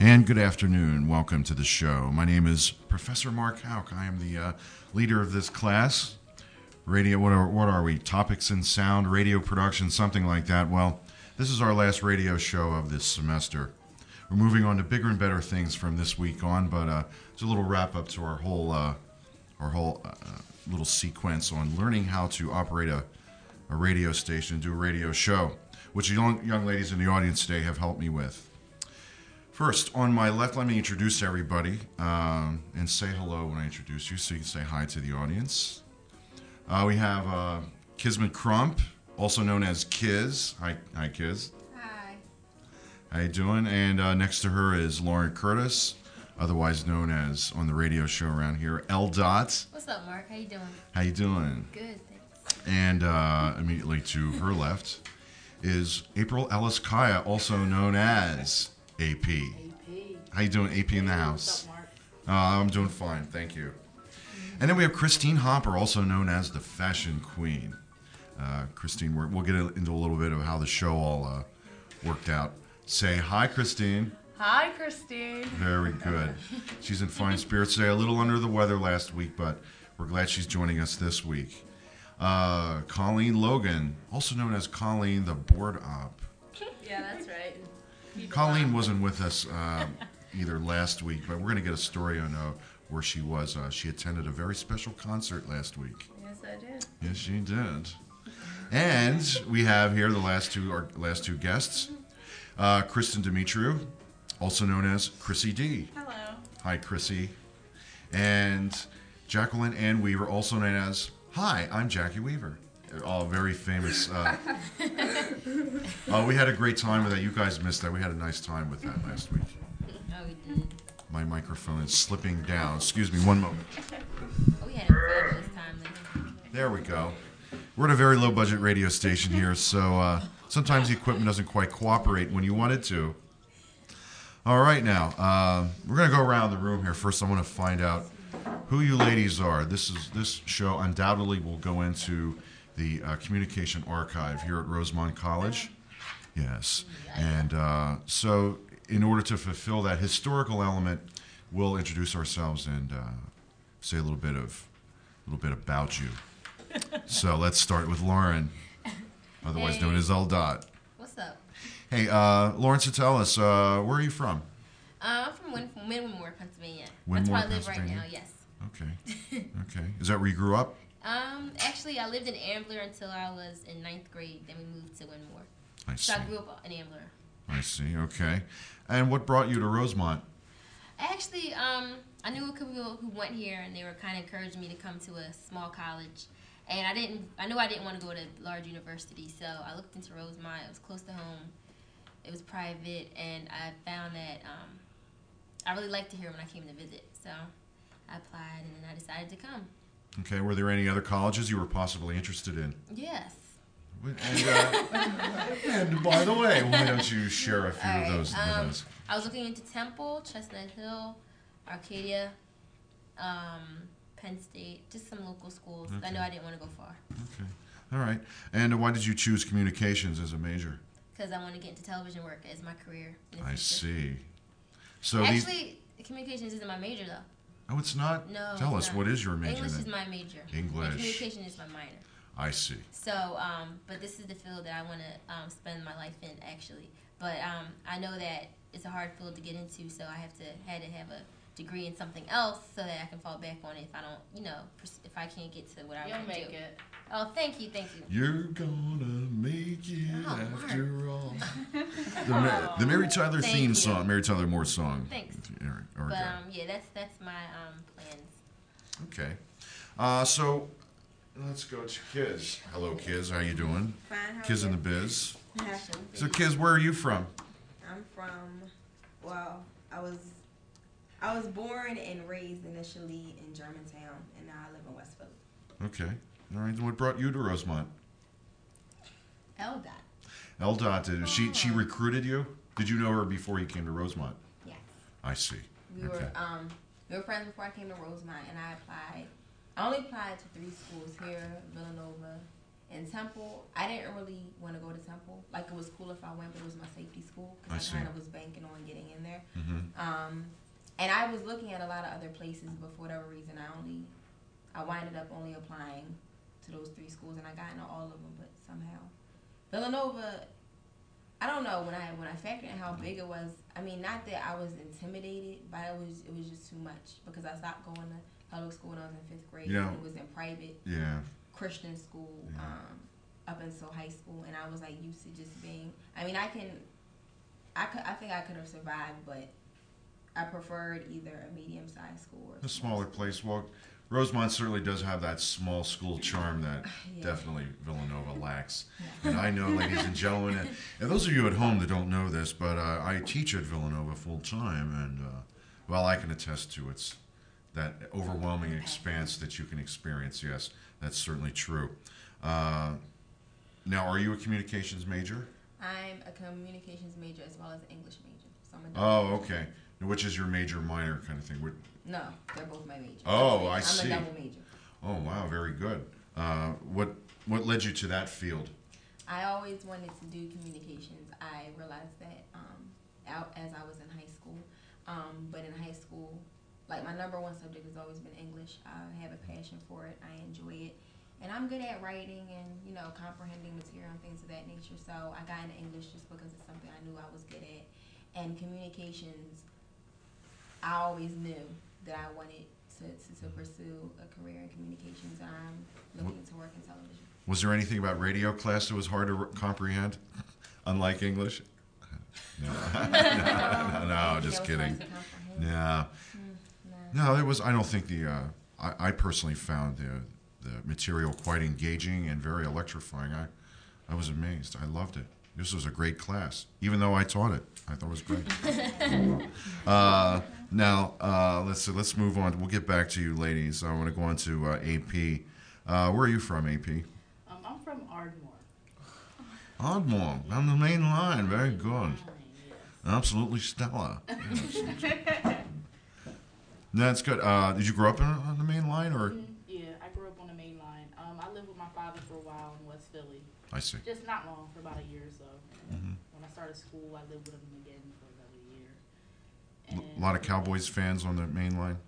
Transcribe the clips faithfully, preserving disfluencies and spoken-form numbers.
And good afternoon. Welcome to the show. My name is Professor Mark Houck. I am the uh, leader of this class. Radio, what are, what are we? Topics in sound, radio production, something like that. Well, this is our last radio show of this semester. We're moving on to bigger and better things from this week on, but uh, it's a little wrap up to our whole uh, our whole uh, little sequence on learning how to operate a, a radio station, do a radio show, which young, young ladies in the audience today have helped me with. First, on my left, let me introduce everybody um, and say hello when I introduce you so you can say hi to the audience. Uh, we have uh, Kismet Crump, also known as Kiz. Hi, hi, Kiz. Hi. How you doing? And uh, next to her is Lauren Curtis, otherwise known as, on the radio show around here, L. Dot. What's up, Mark? How you doing? How you doing? Good, thanks. And uh, immediately to her left is April Ellis Kaya, also known as A P. A P. How you doing, A P in the house? What's up, Mark? Uh, I'm doing fine, thank you. And then we have Christine Hopper, also known as the Fashion Queen. Uh, Christine, we're, we'll get into a little bit of how the show all uh, worked out. Say hi, Christine. Hi, Christine. Very good. She's in fine spirits today. A little under the weather last week, but we're glad she's joining us this week. Uh, Colleen Logan, also known as Colleen the Board Op. Yeah, that's right. Colleen wasn't with us uh, either last week, but we're going to get a story on uh, where she was. Uh, she attended a very special concert last week. Yes, I did. Yes, she did. And we have here the last two our last two guests, uh, Kristen Dimitriou, also known as Chrissy D. Hello. Hi, Chrissy. And Jacqueline Ann Weaver, also known as Hi, I'm Jackie Weaver. All very famous. Uh, uh, we had a great time with that. You guys missed that. We had a nice time with that last week. Oh, we did. My microphone is slipping down. Excuse me one moment. Oh, we had a fabulous time later. There we go. We're at a very low-budget radio station here, so uh, sometimes the equipment doesn't quite cooperate when you want it to. All right, now, uh, we're going to go around the room here. First, I want to find out who you ladies are. This is this show undoubtedly will go into the uh, communication archive here at Rosemont College. Yes. And uh, so in order to fulfill that historical element, we'll introduce ourselves and uh, say a little bit of a little bit about you. So let's start with Lauren, otherwise Hey. known as L. Dot. What's up? Hey, uh, Lauren, so tell us, uh, where are you from? Uh, I'm from Win- Winmore, Pennsylvania. Winmore, That's where I live right Pennsylvania? now, yes. Okay. Okay. Is that where you grew up? Um, actually, I lived in Ambler until I was in ninth grade. Then we moved to Winmore. I see. So I grew up in Ambler. I see. Okay. And what brought you to Rosemont? Actually, um, I knew a couple people who went here, and they were kind of encouraging me to come to a small college. And I didn't. I knew I didn't want to go to a large university, so I looked into Rosemont. It was close to home. It was private, and I found that um, I really liked it here when I came to visit. So I applied, and then I decided to come. Okay. Were there any other colleges you were possibly interested in? Yes. And, uh, and by the way, why don't you share a few All of right, those with um, us? I was looking into Temple, Chestnut Hill, Arcadia, um, Penn State, just some local schools. I Okay. know I didn't want to go far Okay. All right. And why did you choose communications as a major? because I want to get into television work as my career. in the I future. see. So these. Actually, communications isn't my major though. Oh, it's not? No. Tell it's us, not. what is your major English then? is my major. English. And communication is my minor. I see. So, um, but this is the field that I want to um, spend my life in, actually. But um, I know that it's a hard field to get into, so I have to had to have a degree in something else so that I can fall back on it if I don't, you know, pers- if I can't get to what I You'll want to do. make it. Oh, thank you, thank you. You're gonna make it Oh, after all. The, Ma- the Mary Tyler Thank theme you. song, Mary Tyler Moore song. Thanks. All right, all But right. um, yeah, that's that's my um, plans. Okay. Uh, so let's go to Kiz. Hello, Kiz. How you doing? Fine, how Kiz are in you? the biz. Fashion. So, Kiz, where are you from? I'm from, well, I was I was born and raised initially in Germantown, and now I live in West Philly. Okay. All right. What brought you to Rosemont? L dot. L. Dot did. She she Oh. recruited you? Did you know her before you came to Rosemont? Yes. I see. We Okay. were um we were friends before I came to Rosemont, and I applied. I only applied to three schools here: Villanova, in Temple, I didn't really want to go to Temple. Like, it was cool if I went, but it was my safety school I because see. I, kind of was banking on getting in there. Mm-hmm. Um, and I was looking at a lot of other places, but for whatever reason, I only, I winded up only applying to those three schools, and I got into all of them, but somehow. Villanova, I don't know, when I when I factored in how big it was, I mean, not that I was intimidated, but it was it was just too much because I stopped going to public school when I was in fifth grade. Yeah. And it was in private Yeah. Christian school Yeah. um, up until high school, and I was like used to just being. I mean, I can, I could, I think I could have survived, but I preferred either a medium sized school or A smaller school. place. Well, Rosemont certainly does have that small school charm that Yeah. definitely Villanova lacks. Yeah. And I know, ladies and gentlemen, and, and those of you at home that don't know this, but uh, I teach at Villanova full time, and uh, well, I can attest to it's that overwhelming expanse that you can experience. Yes, that's certainly true. Uh, now, are you a communications major? I'm a communications major as well as an English major. So I'm a double Oh, major. okay. Now, which is your major minor kind of thing? What, No, they're both my major. Oh, I I'm see. a double major. oh, wow, very good. Uh, what what led you to that field? I always wanted to do communications. I realized that um, out as I was in high school. Um, but in high school, like my number one subject has always been English. I have a passion for it. I enjoy it. And I'm good at writing and, you know, comprehending material and things of that nature. So I got into English just because it's something I knew I was good at. And communications, I always knew that I wanted to, to, to pursue a career in communications. And I'm looking to work in television. Was there anything about radio class that was hard to r- comprehend, unlike English? No, no, no, no, just Anything kidding. else hard to comprehend? Yeah, Mm, nah. no, it was. I don't think the. Uh, I, I personally found the the material quite engaging and very electrifying. I, I was amazed. I loved it. This was a great class, even though I taught it. I thought it was great. uh, now, uh, let's let's move on. We'll get back to you, ladies. I want to go on to uh, A P. Uh, where are you from, A P? Um, I'm from Ardmore. Ardmore, on the main line. Very good. Fine, yes. Absolutely stellar. Yes. That's good. Uh, did you grow up in, on the main line, or? Mhm, Yeah, I grew up on the main line. Um, I lived with my father for a while in West Philly. I see. Just not long, for about a year or so. And Mhm. when I started school, I lived with him again for another year. A lot of Cowboys fans on the main line.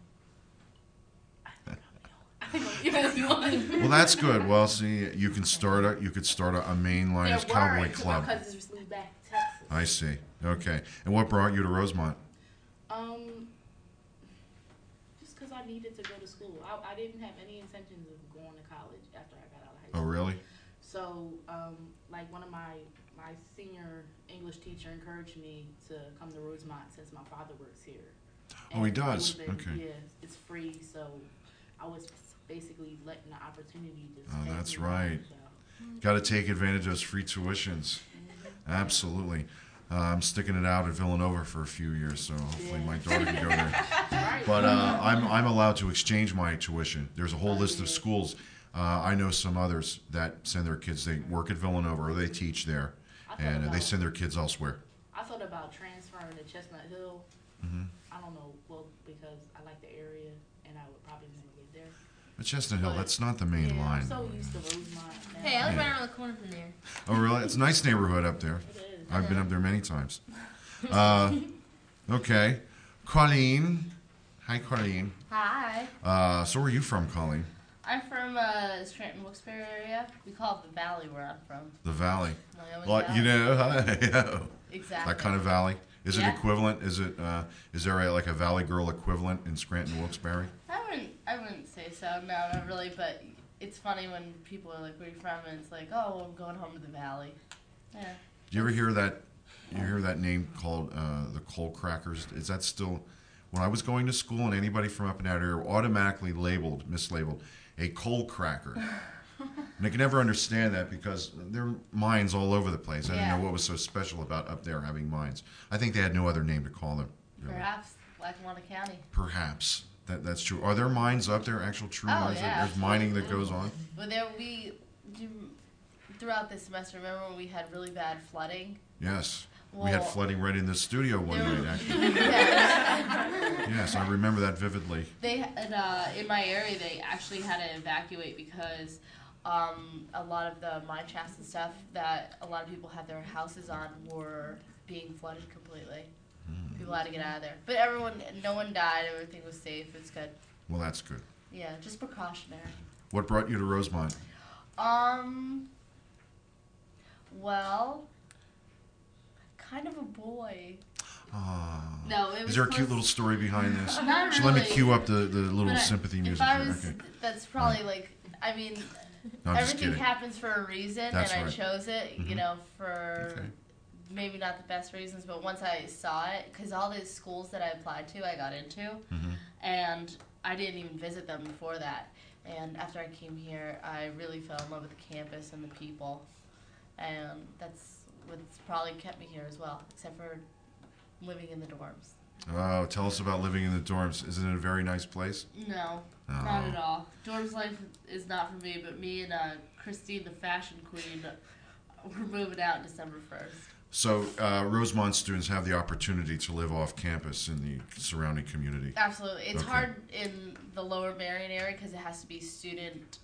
I think I'm the only one. Well, that's good. Well, see, you can start a you could start a, a main line There as were, Cowboy until Club. My cousins just moved back to Texas. I see. Okay. And what brought you to Rosemont? Um, just because I needed to go to school. I, I didn't have any intentions of going to college after I got out of high Oh, school. really? So, um, like one of my my senior English teacher encouraged me to come to Rosemont since my father works here. Oh, he And does? it was a- Okay. Yeah, it's free, so I was basically letting the opportunity to. Oh, pass that's me by, right. so. Got to take advantage of those free tuitions. Absolutely. Uh, I'm sticking it out at Villanova for a few years, so hopefully Yeah. my daughter can go there. Right. But uh, I'm I'm allowed to exchange my tuition. There's a whole Oh, list of yeah. schools. Uh, I know some others that send their kids. They work at Villanova or they teach there, I thought and uh, they about- send their kids elsewhere. I thought about transferring to Chestnut Hill. hmm I don't know, well, because I like the area and I would probably never live there. But Chestnut Hill, But- that's not the main yeah, line. I'm so used to Rosemont now. Hey, I was Yeah. right around the corner from there. Oh, really? It's a nice neighborhood up there. It is. I've been up there many times. Uh, okay, Colleen. Hi, Colleen. Hi. Uh, so where are you from, Colleen? I'm from uh, Scranton, Wilkes-Barre area. We call it the Valley where I'm from. The Valley. Wyoming Well, Valley. you know, hi. Exactly. That kind of valley. Is it Yeah. equivalent? Is it? Uh, is there a, like a Valley Girl equivalent in Scranton, Wilkes-Barre? I wouldn't. I wouldn't say so. No, not really. But it's funny when people are like, "Where are you from?" And it's like, "Oh, I'm going home to the Valley." Yeah. Do you ever hear that? You hear that name called uh, the coal crackers? Is that still? When I was going to school, and anybody from up in that area were automatically labeled, mislabeled, a coal cracker. And I could never understand that because there are mines all over the place. I didn't Yeah. know what was so special about up there having mines. I think they had no other name to call them. Really. Perhaps Lackawanna County. Perhaps. That, that's true. Are there mines up there, actual true Oh, mines? yeah, There's mining that absolutely. goes on? But there we do throughout this semester. Remember when we had really bad flooding? Yes. we had Well, flooding right in the studio one there- night, actually. Yes. Yes, I remember that vividly. They had, uh, in my area, they actually had to evacuate because um, a lot of the mine shafts and stuff that a lot of people had their houses on were being flooded completely. Hmm. People had to get out of there. But everyone, no one died. Everything was safe. It's good. Well, that's good. Yeah, just precautionary. What brought you to Rosemont? Um, well, kind of a boy. Ah. No, it was Is there a cute supposed- little story behind this? Not So let me really. cue up the, the little But I- sympathy if music I here. was, Okay. that's probably like, I mean, No, I'm just everything kidding. happens for a reason, That's and I right. chose it, you Mhm. know, for Okay. maybe not the best reasons, but once I saw it, because all the schools that I applied to, I got into, Mhm. and I didn't even visit them before that. And after I came here, I really fell in love with the campus and the people, and that's what's probably kept me here as well, except for living in the dorms. Oh, tell us about living in the dorms. Isn't it a very nice place? No, Oh. not at all. Dorms life is not for me, but me and uh, Christine, the fashion queen, we're moving out December first. So uh, Rosemont students have the opportunity to live off campus in the surrounding community. Absolutely. It's Okay. hard in the lower Marion area because it has to be student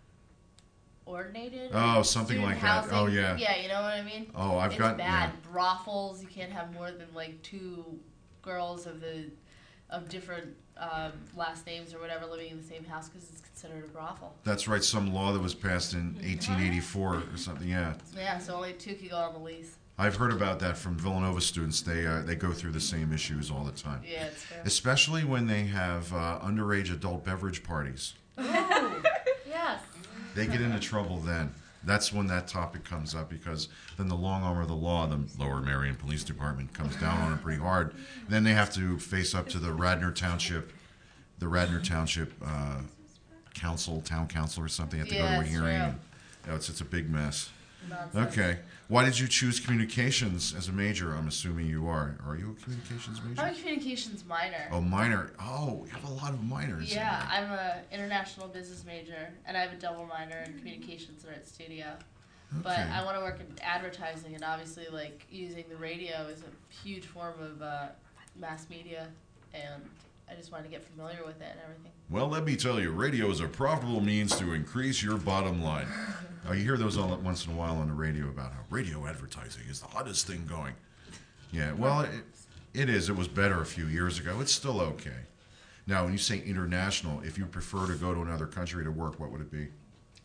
ordinated. Oh, something Student like that. housing. Oh, yeah. Yeah, you know what I mean? Oh, I've it's got bad. Brothels, you can't have more than like two girls of the of different um, last names or whatever living in the same house because it's considered a brothel. That's right. Some law that was passed in eighteen eighty-four or something. Yeah, Yeah, so only two could go on the lease. I've heard about that from Villanova students. They uh, they go through the same issues all the time, Yeah, it's fair. especially when they have uh, underage adult beverage parties. Oh, yes. They get into trouble then. That's when that topic comes up because then the long arm of the law, the Lower Marion Police Department, comes down on it pretty hard. Then they have to face up to the Radnor Township, the Radnor Township uh, Council, Town Council or something. They have to Yeah, go to a it's hearing. true. And, you know, it's it's a big mess. Nonsense. Okay. Why did you choose communications as a major? I'm assuming you are. Are you a communications major? I'm a communications minor. Oh, minor. Oh, you have a lot of minors. Yeah, I'm a international business major, and I have a double minor in communications and art studio. But Okay. I want to work in advertising, and obviously, like using the radio is a huge form of uh, mass media, and I just wanted to get familiar with it and everything. Well, let me tell you, radio is a profitable means to increase your bottom line. Uh, you hear those all at once in a while on the radio about how radio advertising is the hottest thing going. Yeah, well, it, it is. It was better a few years ago. It's still okay. Now, when you say international, if you prefer to go to another country to work, what would it be?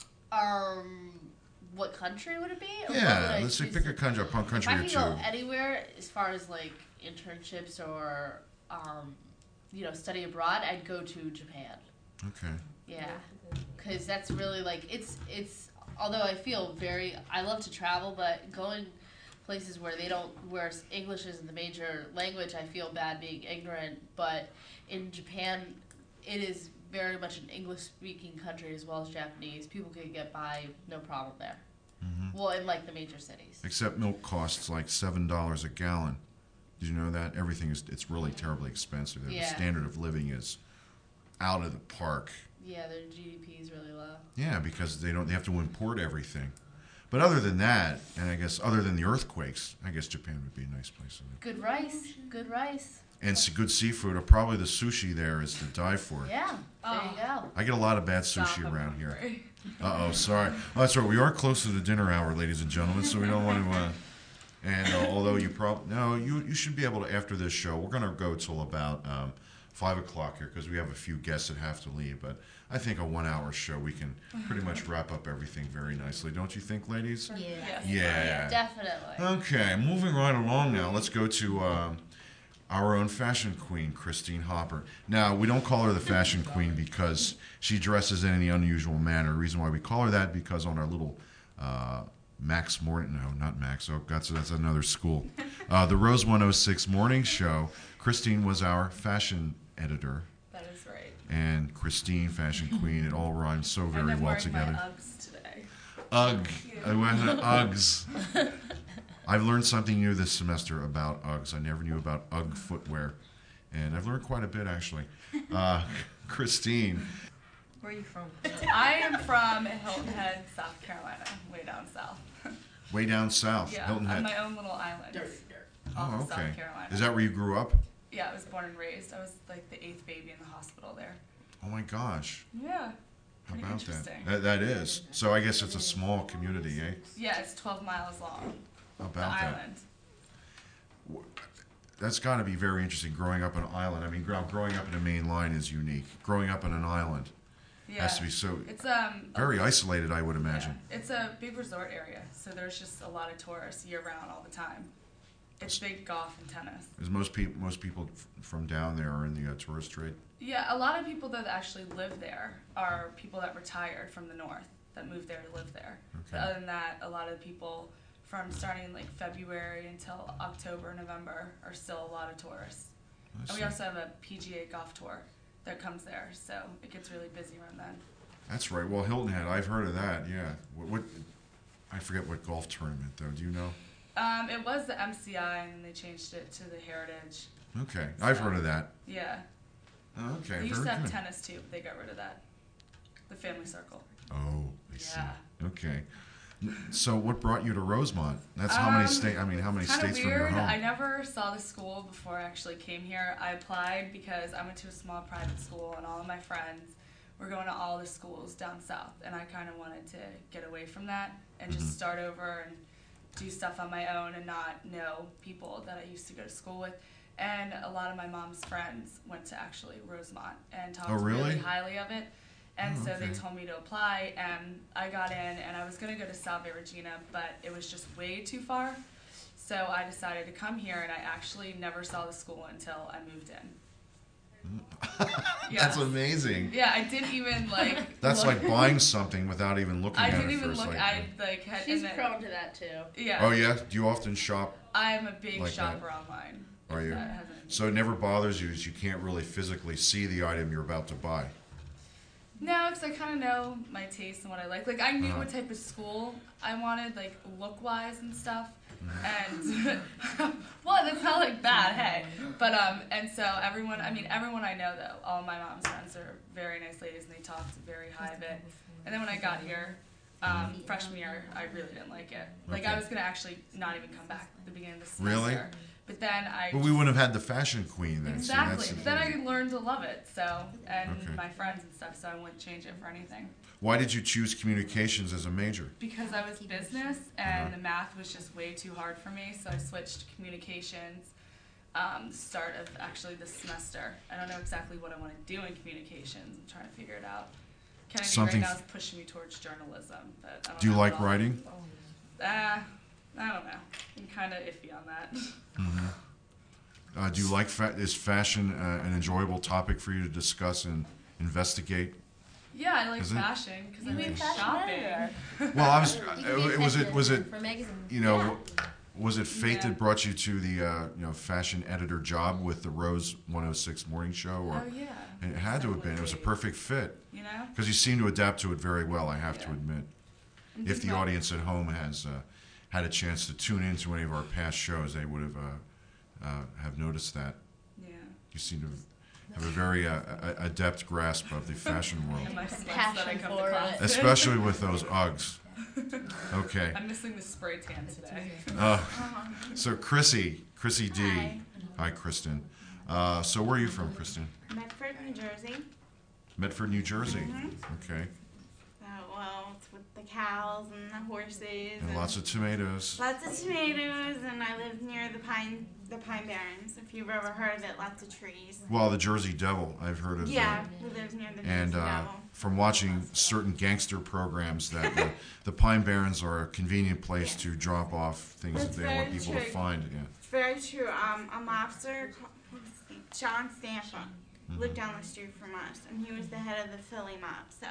Um, what country would it be? Or what would Yeah, I let's say choose pick to- a country, a punk If country I or could two. go anywhere as far as like internships or um, you know, study abroad, I'd go to Japan. Okay. Yeah, because that's really like it's it's. Although I feel very, I love to travel, but going places where they don't, where English isn't the major language, I feel bad being ignorant. But in Japan, it is very much an English-speaking country as well as Japanese. People could get by no problem there. Hmm. Well, in like the major cities. Except milk costs like seven dollars a gallon. Did you know that? Everything is, it's really terribly expensive. The Yeah. standard of living is out of the park. Yeah, their G D P is really low. Yeah, because they don't. They have to import everything. But other than that, and I guess other than the earthquakes, I guess Japan would be a nice place to live. Good rice, good rice. And s- good seafood. Or probably the sushi there is to die for. Yeah, there Oh. you go. I get a lot of bad sushi around here. Uh oh, sorry. Oh, that's right. We are close to the dinner hour, ladies and gentlemen, so we don't want to. Uh, and uh, although you probably no, you you should be able to after this show. We're going to go till about um, five o'clock here because we have a few guests that have to leave. But I think a one-hour show we can pretty much wrap up everything very nicely, don't you think, ladies? Yeah. Yes. Yeah. Definitely. Okay, moving right along now. Let's go to um, our own fashion queen, Christine Hopper. Now, we don't call her the fashion queen because she dresses in any unusual manner. The reason why we call her that because on our little uh, Max Morning, no, not Max. Oh, that's that's another school. Uh, the Rose one oh six Morning Show. Christine was our fashion editor, That is right. and Christine, fashion queen. It all rhymes so very and I'm well wearing together. my Uggs today. Ugg. I went to Uggs. I've learned something new this semester about Uggs. I never knew about Ugg footwear, and I've learned quite a bit actually. Uh, Christine, Where are you from? I am from Hilton Head, South Carolina, way down south. way down south, Yeah, Hilton on Head. my own little island. Dirty, dirty. off Oh, of South okay. Carolina. Is that where you grew up? Yeah, I was born and raised. I was like the eighth baby in the hospital there. Oh my gosh. Yeah. How Pretty about interesting. that? that? That is. So I guess it's a small community, eh? Yeah, it's twelve miles long. How The about that? island. That's got to be very interesting growing up on an island. I mean, grow- growing up in a main line is unique. Growing up on an island Yeah. has to be so It's um a- very isolated, I would yeah, imagine. it's a big resort area, so there's just a lot of tourists year round all the time. It's big golf and tennis. Is most people most people f- from down there are in the uh, tourist trade? Yeah, a lot of people that actually live there are people that retired from the north that moved there to live there. But Okay. other than that, a lot of people from starting in like February until October, November are still a lot of tourists. I And see. we also have a P G A golf tour that comes there, so it gets really busy around then. That's right. Well, Hilton Head, I've heard of that. Yeah. What, what? I forget what golf tournament though. Do you know? Um, it was the M C I, and then they changed it to the Heritage. Okay, I've heard of that. Yeah, Oh, okay, they used very to have good. tennis too, but they got rid of that. The Family Circle. Oh, I see. Yeah. Okay. So, what brought you to Rosemont? That's how many Um, state. I mean, how many Kind of states from your weird. home? I never saw the school before I actually came here. I applied because I went to a small private school, and all of my friends were going to all the schools down south, and I kind of wanted to get away from that and just Mhm. start over and do stuff on my own and not know people that I used to go to school with. And a lot of my mom's friends went to actually Rosemont and talked Oh, really? really highly of it. And Oh, so they okay. told me to apply, and I got in, and I was going to go to Salve Regina, but it was just way too far. So I decided to come here, and I actually never saw the school until I moved in. Yeah. That's amazing. Yeah, I didn't even like. That's look. like buying something without even looking I at didn't it even first. look. like, I like had. She's and then, prone to that too. Yeah. oh yeah. Do you often shop? I'm a big Like that. shopper online. Are if you? that has anything- So it never bothers you as you can't really physically see the item you're about to buy. No, because I kind of know my taste and what I like. Like, I knew Uh-huh. what type of school I wanted, like, look-wise and stuff. Mm-hmm. And, well, that's not, like, bad, hey. But, um, and so everyone, I mean, everyone I know, though, all my mom's friends are very nice ladies, and they talked very high of it. And then when I got here, um, freshman year, I really didn't like it. Like, I Okay. was going to actually not even come back at the beginning of the Really? semester. But then I... But we wouldn't have had the fashion queen then. see, Exactly. that's the But then thing. I learned to love it, so, and Okay. my friends and stuff, so I wouldn't change it for anything. Why did you choose communications as a major? Because I was business and Uh-huh. the math was just way too hard for me, so I switched to communications. Um, start of actually this semester. I don't know exactly what I want to do in communications. I'm trying to figure it out. Kennedy Something right now f- is pushing me towards journalism, but I don't Do you know like at all. writing? Uh, I don't know. I'm kind of iffy on that. Mm-hmm. Uh, do you like fa- is fashion uh, an enjoyable topic for you to discuss and investigate? Yeah, I like Is it? fashion because I You mean like fashion shopping. editor? Well, I was. You Uh, can be a it, was it fashion was it editor for magazines. you know Yeah. was it fate Yeah. that brought you to the uh, you know fashion editor job with the Rose one oh six morning show, or Oh yeah. it had to have been. It was a perfect fit You know. because you seem to adapt to it very well. I have to Yeah. admit. And If the people- audience at home has uh, had a chance to tune into any of our past shows, they would have uh, uh, have noticed that. Yeah. You seem to have a very uh, a- adept grasp of the fashion world, And my sweats that I Passion come to for class it. in. especially with those Uggs. Okay. I'm missing the spray tan today. Uh, so Chrissy, Chrissy D. Hi. Hi, Kristen. Uh, so where are you from, Kristen? Medford, New Jersey. Medford, New Jersey. Mhm. Okay. So, well, it's with the cows and the horses And lots of tomatoes. lots of tomatoes, and I live near the pine the Pine Barrens. If you've ever heard of it, lots of trees. Well, the Jersey Devil, I've heard of. Yeah, that. we live near the And Jersey uh, Devil. from watching certain gangster programs, that uh, the Pine Barrens are a convenient place to drop off things That's that they want very people to true. find. Yeah. It's very true. Um, a mobster, ca- what's his name? John Stampa, lived Mm-hmm. down the street from us, and he was the head of the Philly mob. So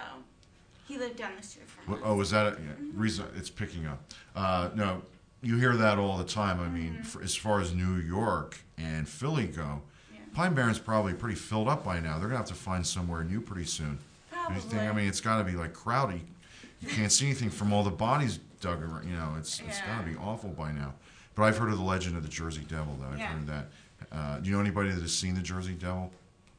he lived down the street from Well, us. oh, is that a yeah, reason? It's picking up. Uh, no, you hear that all the time. I mean, Mhm. for, as far as New York and Philly go, Yeah. Pine Barrens probably pretty filled up by now. They're gonna have to find somewhere new pretty soon. Don't Probably. you think? I mean, it's got to be like crowded. You can't see anything from all the bodies dug around. You know, it's it's Yeah. got to be awful by now. But I've heard of the legend of the Jersey Devil. Though I've Yeah. heard of that. Uh, do you know anybody that has seen the Jersey Devil?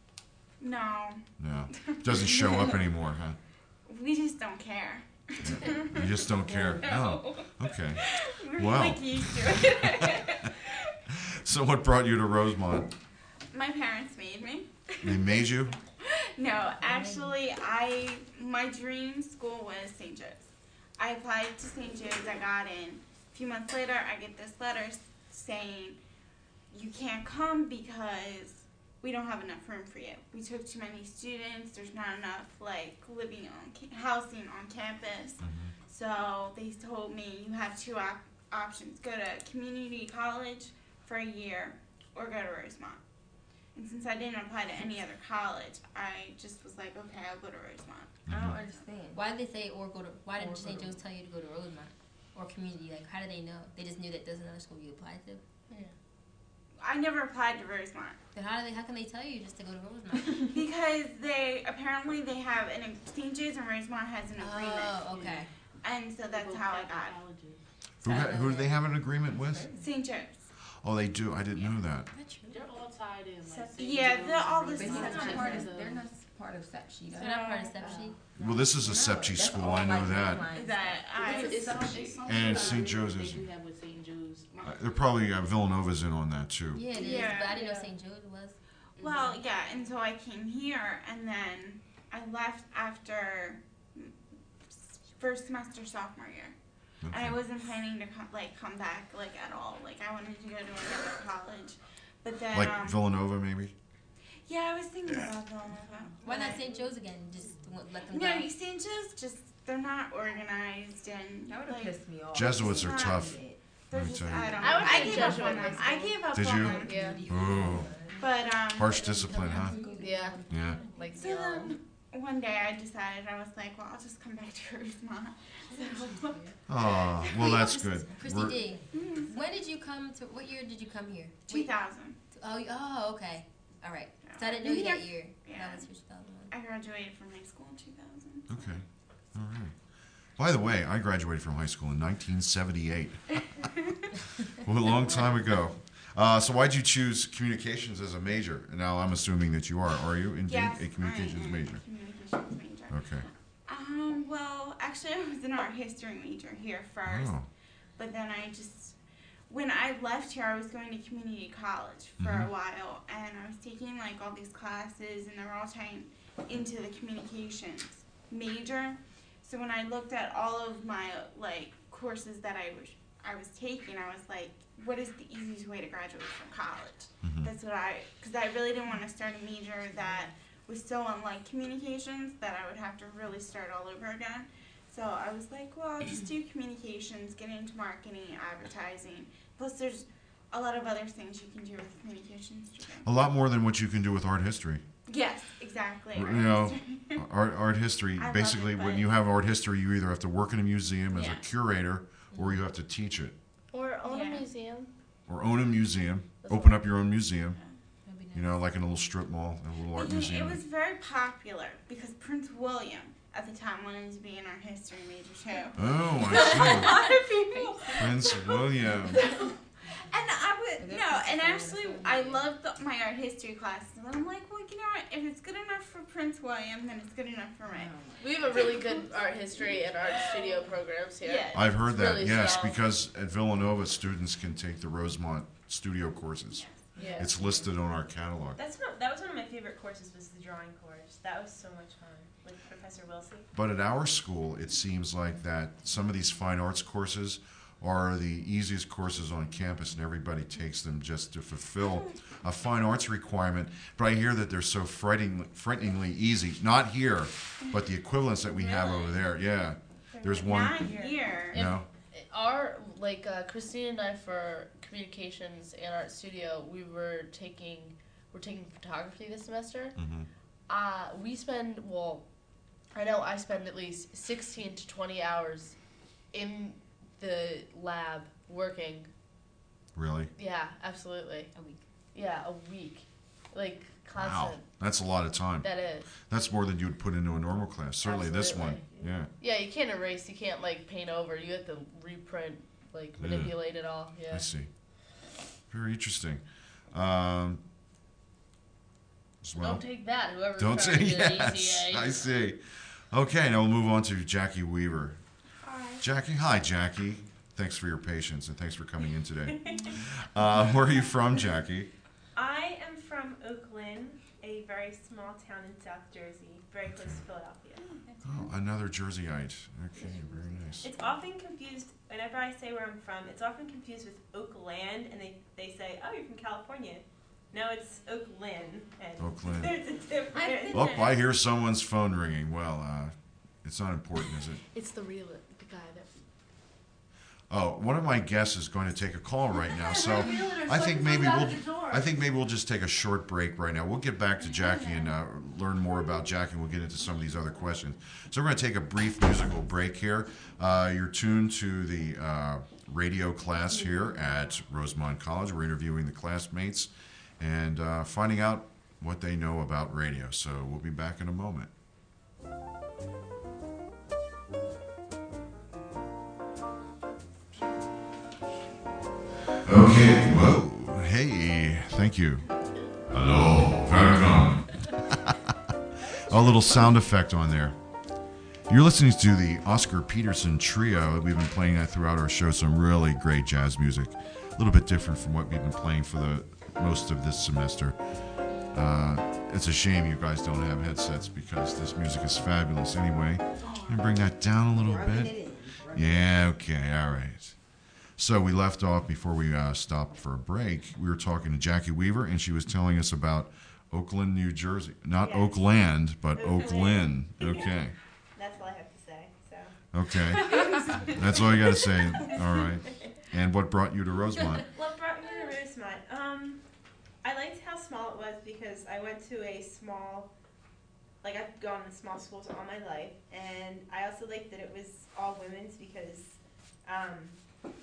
No, No, doesn't show up anymore, huh? we just don't care. You just don't care. Oh, okay. We're Wow. like used to it. So what brought you to Rosemont? My parents made me. They made you? No, actually, I my dream school was Saint Joe's. I applied to Saint Joe's. I got in. A few months later, I get this letter saying you can't come because we don't have enough room for you. We took too many students. There's not enough like living on ca- housing on campus. Mm-hmm. So they told me you have two op- options: go to community college for a year, or go to Rosemont. And since I didn't apply to any other college, I just was like, okay, I'll go to Rosemont. I don't understand. Why did they say or go to? Why didn't Or Saint go to- Joe's tell you to go to Rosemont or community? Like, how did they know? They just knew that there's another school you applied to. I never applied to Rosemont Then how do they? How can they tell you just to go to Rosemont? because they apparently they have an Saint Joe's and Rosemont has an agreement, Oh, okay. and so that's Both how I Catholic got colleges. Who, ha- who do they have an agreement with? Saint Joe's. Oh, they do. I didn't know that. That's true. They're all tied in. Like Sep- Saint Yeah, Joe's they're all and the But same. he's Rosemont. not part of. There's a- They're not part of Sepsi. So they're not part of Step Sheet. Well, this is a Sepchi That's school. all I know like that. mainline That I It's- it's some- it's some And schools Saint that Joe's they is- do have with Saint Joe's. Uh, they're probably uh, Villanova's in on that too. Yeah, it is. Yeah. But I didn't know Yeah. Saint Joe's was. well, yeah, and so I came here, and then I left after first semester sophomore year. And I Okay. wasn't planning to come, like come back like at all. Like I wanted to go to another college, but then Like um, Villanova, maybe. yeah, I was thinking about Villanova. Why not but- Saint Joe's again? Just w- let them No, go. Saint Joe's just they're not organized and That would have like pissed me off. Jesuits are not- tough. they're Let me just tell you. I don't know. I went to I gave up Jesuit on them. high I school. gave up Did on you? them. Yeah. Ooh, But um harsh discipline, huh? Yeah. Yeah. Like so then one day I decided I was like, well, I'll just come back to Rosemont. So, Oh, well, that's Christy- good. Christy We're- D, mm, when did you come to? What year did you come here? two thousand. Oh, you- oh, okay. All right. So I didn't know you that year. Yeah. That was two thousand one. I graduated from high school in two thousand. Okay. All right. By the way, I graduated from high school in nineteen seventy-eight. Well, a long time ago. Uh, so why'd you choose communications as a major? Now, I'm assuming that you are. Are you indeed Yes, a communications I am major? a communications major. Okay. Um, well, actually, I was an art history major here first, Oh, but then I just, when I left here, I was going to community college for Mhm. a while, and I was taking like all these classes, and they were all tying into the communications major. So when I looked at all of my like courses that I was I was taking, I was like, what is the easiest way to graduate from college? mhm. That's what I, because I really didn't want to start a major that was so unlike communications that I would have to really start all over again. So I was like, well, I'll just do communications, get into marketing, advertising. Plus, there's a lot of other things you can do with communications. degree. A lot more than what you can do with art history. Yes, exactly. You know, Art, art history, I love basically, it, when but- you have art history, you either have to work in a museum as Yeah. a curator or you have to teach it Or own Yeah. a museum. or own a museum, That's open all. up your own museum, That'd be nice. you know, like in a little strip mall, a little art It, it museum. was very popular because Prince William at the time wanted to be an art history major too. Oh, A I lot of people. see. Prince William. And I would Is it no, Prince and William? actually I loved the, my art history classes, and I'm like, well, you know what? If it's good enough for Prince William, then it's good enough for me. We have a really good art history and art studio programs here. Yeah. I've heard that, Really yes, strong. because at Villanova, students can take the Rosemont studio courses. Yeah. It's listed on our catalog. That's one, that was one of my favorite courses was the drawing course. That was so much fun with Professor Wilsey. But at our school, it seems like that some of these fine arts courses are the easiest courses on campus, and everybody takes them just to fulfill a fine arts requirement. But I hear that they're so frighteningly, frighteningly easy. Not here, but the equivalents that we have over there. Yeah, there's one. Not here. Yeah. No, Our like uh, Christine and I for communications and art studio, we were taking we're taking photography this semester. hmm Uh, we spend well, I know I spend at least sixteen to twenty hours in the lab working. really? Yeah, absolutely. A week. Yeah, a week, like Wow, constant. that's a lot of time. That is. That's more than you would put into a normal class. Certainly this one. Absolutely. Yeah, Yeah, you can't erase. You can't like paint over. You have to reprint, like Yeah. manipulate it all. Yeah. I see. Very interesting. Um, as well, Don't take that. Whoever's don't trying say to get an yes. E C A. I see. Okay, now we'll move on to Jackie Weaver. Hi. Jackie, hi, Jackie. Thanks for your patience and thanks for coming in today. Uh, where are you from, Jackie? I am from Oakland, a very very small town in South Jersey, very close to Philadelphia. Oh, another Jerseyite. Okay, very nice. It's often confused, whenever I say where I'm from, it's often confused with Oakland, and they, they say, oh, you're from California. No, it's Oakland. And Oakland. There's a difference. Oh, I hear someone's phone ringing. Well, uh, it's not important, is it? It's the real the guy that. Oh, one of my guests is going to take a call right now, so Realtor, I so think I can maybe come out we'll the door. I think maybe we'll just take a short break right now. We'll get back to Jackie and uh, learn more about Jackie, and we'll get into some of these other questions. So we're going to take a brief musical break here. Uh, you're tuned to the uh, radio class here at Rosemont College. We're interviewing the classmates and uh, finding out what they know about radio. So we'll be back in a moment. Okay, whoa, hey, thank you. Hello, welcome. A little sound effect on there. You're listening to the Oscar Peterson Trio. We've been playing that throughout our show, some really great jazz music. A little bit different from what we've been playing for the most of this semester. Uh, it's a shame you guys don't have headsets because this music is fabulous. Anyway, I'm gonna bring that down a little bit. Yeah, okay, all right. So we left off before we uh, stopped for a break. We were talking to Jackie Weaver, and she was telling us about Oakland, New Jersey. Not Yes. Oakland, but Oakland. Oakland. Okay. That's all I have to say. So. Okay. That's all you got to say. All right. And what brought you to Rosemont? What brought me to Rosemont? Um, I liked how small it was because I went to a small, like I've gone to small schools all my life, and I also liked that it was all women's because, um,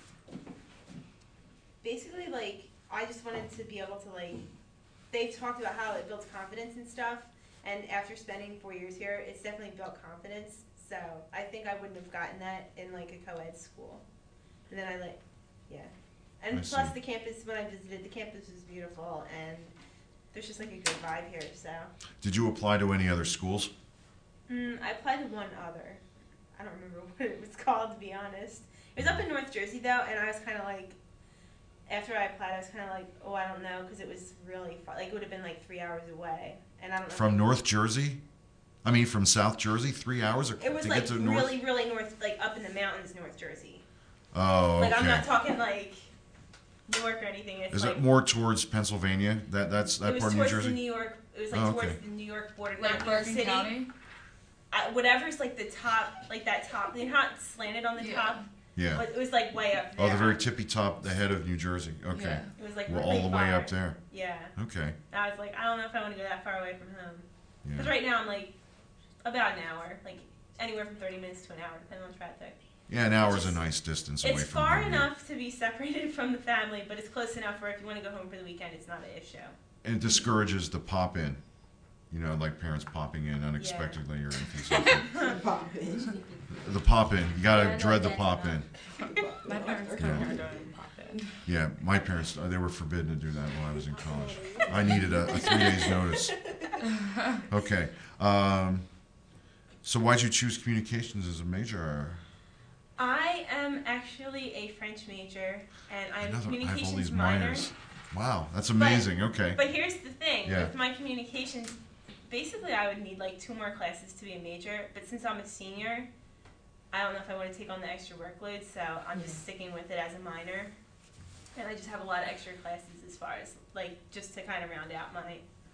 basically like I just wanted to be able to like, they talked about how it builds confidence and stuff, and after spending four years here, it's definitely built confidence. So I think I wouldn't have gotten that in like a co-ed school. And then I like, yeah. And I plus see. the campus, when I visited, the campus was beautiful, and there's just like a good vibe here, so. Did you apply to any other schools? Mm, I applied to one other. I don't remember what it was called, to be honest. It was up in North Jersey, though, and I was kind of like, after I applied, I was kind of like, oh, I don't know, because it was really far. Like, it would have been like three hours away, and I don't know. From North Jersey? I mean, from South Jersey? Three hours It was to like get to North? really, really north, like up in the mountains, North Jersey. Oh, okay. Like, I'm not talking like Newark or anything. It's Is like, it more towards Pennsylvania? That that's that it was part of New towards Jersey? the New York. It was like Oh, towards okay. the New York border, Like not New York Bergen City. County? I, whatever's like the top, like that top. They're not slanted on the Yeah. top, Yeah. but it was like way up Oh, there. the very tippy top, the head of New Jersey. Okay. Yeah. It was like Well, really all the way far. up there. Yeah. Okay. And I was like, I don't know if I want to go that far away from home. Because Yeah. right now I'm like about an hour, like anywhere from thirty minutes to an hour, depending on traffic. Yeah, an hour is a just- nice distance away It's from far home. enough to be separated from the family, but it's close enough where if you want to go home for the weekend, it's not an issue. And it discourages the pop in. You know, like parents popping in unexpectedly or anything. So the pop in. You gotta Yeah, I know dread the that's pop not- in. My parents come here during pop in. Yeah, my parents, uh, they were forbidden to do that while I was in college. I needed a, a three days notice. Okay. Um, so why'd you choose communications as a major? I am actually a French major, and I'm Another, I have all communications these minor. minors. Wow, that's amazing. Okay. But here's the thing, Yeah. with my communications, basically I would need like two more classes to be a major, but since I'm a senior, I don't know if I want to take on the extra workload, so I'm just sticking with it as a minor. And I just have a lot of extra classes as far as, like, just to kind of round out my,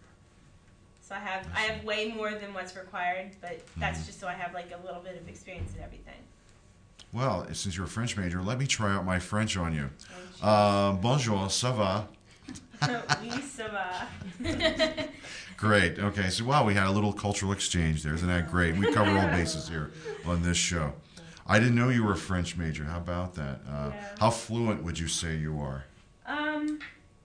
so I have, I have way more than what's required, but that's Mhm. just so I have like a little bit of experience in everything. Well, since you're a French major, let me try out my French on you. And Uh, bonjour, ça va? oui, ça va. Great. Okay. So, wow, we had a little cultural exchange there. Isn't that great? We cover all bases here on this show. I didn't know you were a French major. How about that? Uh, Yeah. How fluent would you say you are? Um,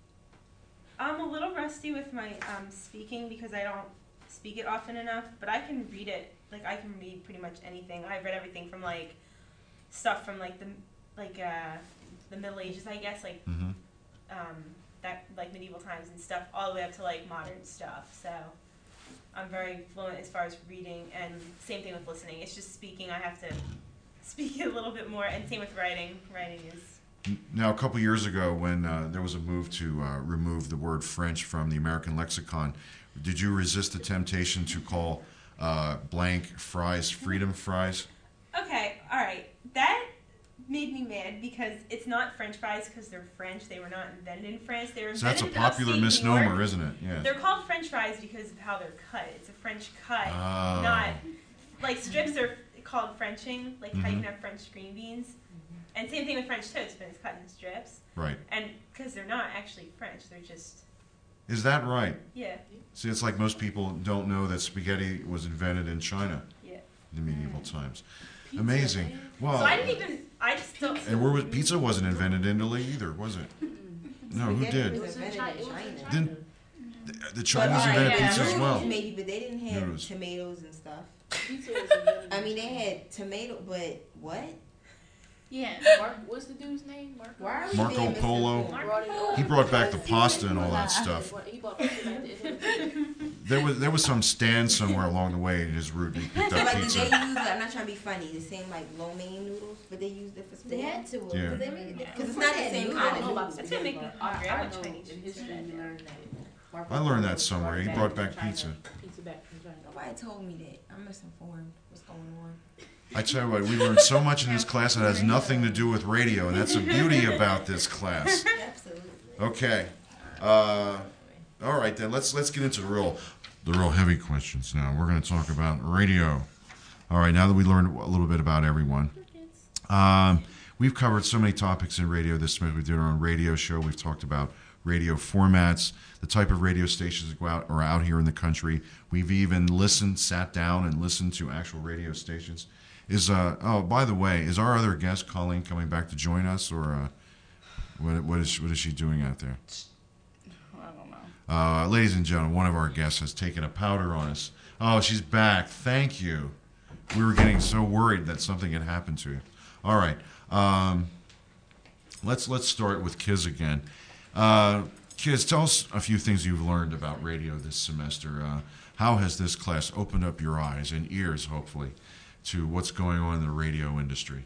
I'm a little rusty with my um, speaking because I don't speak it often enough, but I can read it. Like, I can read pretty much anything. I've read everything from, like, stuff from, like, the, like, uh, the Middle Ages, I guess, like, Mm-hmm. um, that, like, medieval times and stuff, all the way up to, like, modern stuff. So I'm very fluent as far as reading, and same thing with listening. It's just speaking. I have to speak it a little bit more, and same with writing. Writing is... Now, a couple years ago, when uh, there was a move to uh, remove the word French from the American lexicon, Did you resist the temptation to call uh, blank fries freedom fries? Okay, all right. That made me mad because it's not French fries because they're French. They were not invented in France. They were So that's invented a in popular upstate New misnomer, York. isn't it? Yeah. They're called French fries because of how they're cut. It's a French cut, Oh. not like strips are called Frenching, like how you Mhm. can have French green beans. And same thing with French toast, but it's cut in strips. Right. And because they're not actually French, they're just Is that right? yeah, See, it's like most people don't know that spaghetti was invented in China yeah. in medieval times. Amazing. Well, So I didn't even. I just don't. and where was pizza wasn't invented in Italy either, was it? No, who Spaghetti did? was invented in China. Didn't the, the But, Chinese all right, invented yeah. pizza as well? Noodles maybe, but they didn't have Noodles. tomatoes and stuff. Pizza was invented. I mean, they had tomato, but what? Yeah. Mark, what's the dude's name? Marco. Why are we Marco being Polo. misinformed? Brought it up. He brought back the pasta and all that stuff. He brought pizza back to Italy. There was there was some stand somewhere along the way in his route. He picked So up like, did pizza. they use? I'm not trying to be funny. The same like lo mein noodles, but they used it for They spaghetti. had to. Yeah. Because they made it. Because it's not the same kind of about noodles. That's gonna make me hungry. I I, I want know Chinese in food history today. we learned that. Marco I learned that Polo somewhere. He brought brought from back China. pizza. Pizza back from China. Nobody told me that. I'm misinformed. What's going on? I tell you what, we learned so much in this class that has nothing to do with radio, and that's the beauty about this class. Absolutely. Okay. Uh, all right then. Let's let's get into the real the real heavy questions now. We're going to talk about radio. All right. Now that we learned a little bit about everyone, um, we've covered so many topics in radio this semester. We did our own radio show. We've talked about radio formats, the type of radio stations that go out are out here in the country. We've even listened, sat down, and listened to actual radio stations. Is uh oh by the way, is our other guest Colleen coming back to join us, or uh, what what is what is she doing out there? I don't know. Uh, ladies and gentlemen, one of our guests has taken a powder on us. Oh, she's back. Thank you. We were getting so worried that something had happened to you. All right. Um, let's let's start with Kiz again. Uh, Kiz, tell us a few things you've learned about radio this semester. Uh, how has this class opened up your eyes and ears, hopefully, to what's going on in the radio industry?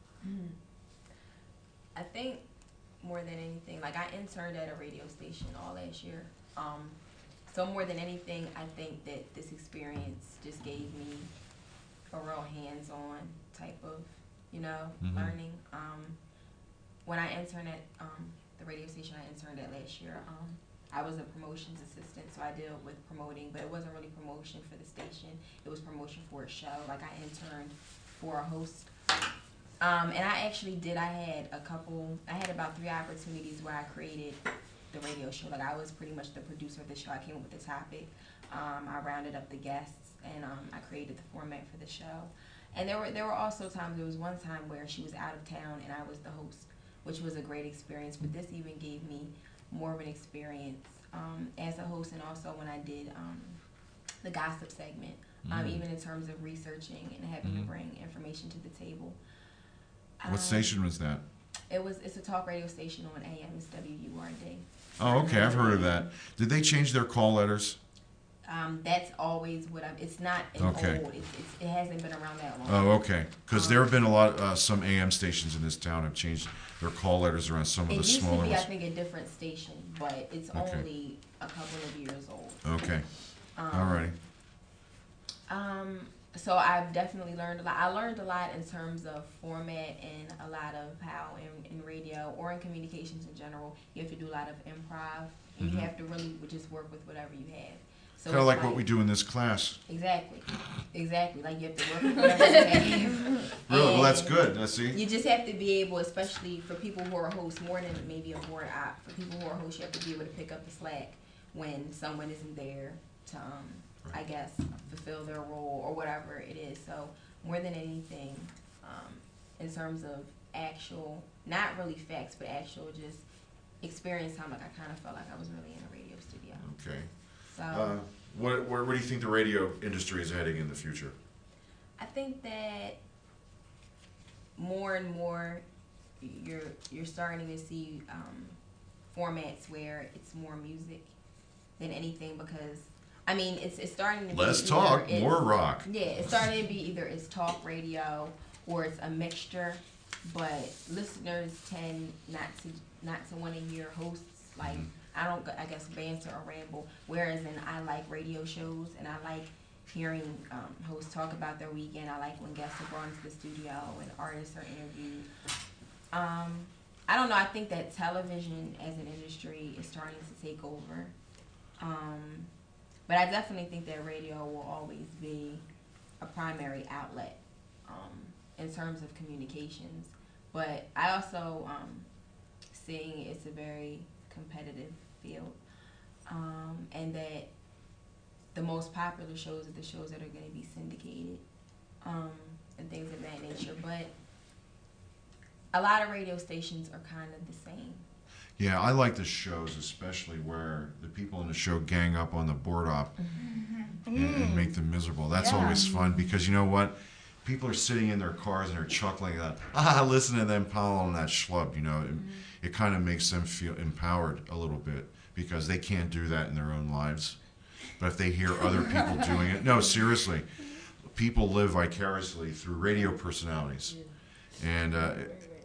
I think more than anything, like I interned at a radio station all last year. Um, so more than anything, I think that this experience just gave me a real hands-on type of, you know, Mhm. learning. Um, when I interned at um, the radio station I interned at last year, um, I was a promotions assistant, so I dealt with promoting, but it wasn't really promotion for the station. It was promotion for a show. Like I interned for a host. Um, and I actually did, I had a couple, I had about three opportunities where I created the radio show. Like I was pretty much the producer of the show. I came up with the topic. Um, I rounded up the guests, and um, I created the format for the show. And there were there were also times, there was one time where she was out of town and I was the host, which was a great experience. But this even gave me more of an experience um, as a host, and also when I did um, the gossip segment, um, Mm. even in terms of researching and having Mhm. to bring information to the table. What Um, station was that? It was. It's a talk radio station on A M. It's W U R D. Oh, okay. I've heard of that. Did they change their call letters? Um, that's always what I'm. It's not an Okay. old. It's, it's, it hasn't been around that long. Oh, okay. Because there have been a lot, uh, some A M stations in this town have changed their call letters around some of It the used to smaller be, I ones. think, a different station, but it's Okay. only a couple of years old. Okay. Um, All righty. Um, so I've definitely learned a lot. I learned a lot in terms of format and a lot of how in, in radio or in communications in general, you have to do a lot of improv. And Mhm. you have to really just work with whatever you have. So Kind of it's like what we do in this class. Exactly. Exactly. Like you have to work with whatever you have. Really? Well, that's And good. I see. You just have to be able, especially for people who are hosts, more than maybe a board op. For people who are hosts, you have to be able to pick up the slack when someone isn't there to, um, I guess, fulfill their role or whatever it is. So more than anything, um, in terms of actual, not really facts, but actual just experience time, like I kind of felt like I was really in a radio studio. Okay. So Uh, what, where, where do you think the radio industry is heading in the future? I think that more and more you're you're starting to see um, formats where it's more music than anything, because I mean it's it's starting to be Less either talk, it's- more rock. Yeah, it's starting to be either it's talk radio or it's a mixture, but listeners tend not to not to want to hear hosts like Mhm. I don't, I guess, banter or ramble. Whereas in I like radio shows and I like hearing um, hosts talk about their weekend. I like when guests are brought into the studio and artists are interviewed. Um, I don't know. I think that television as an industry is starting to take over. Um, but I definitely think that radio will always be a primary outlet um, in terms of communications. But I also um, seeing it's a very competitive field, um, and that the most popular shows are the shows that are going to be syndicated um, and things of that nature. But a lot of radio stations are kind of the same. Yeah, I like the shows, especially where the people in the show gang up on the board op Mm-hmm. and, and make them miserable. That's Yeah. always fun because you know what? People are sitting in their cars and they're chuckling at, ah, listen to them pounding on that schlub, you know. It, Mm-hmm. it kind of makes them feel empowered a little bit because they can't do that in their own lives. But if they hear other people doing it, no, seriously, people live vicariously through radio personalities. And, uh,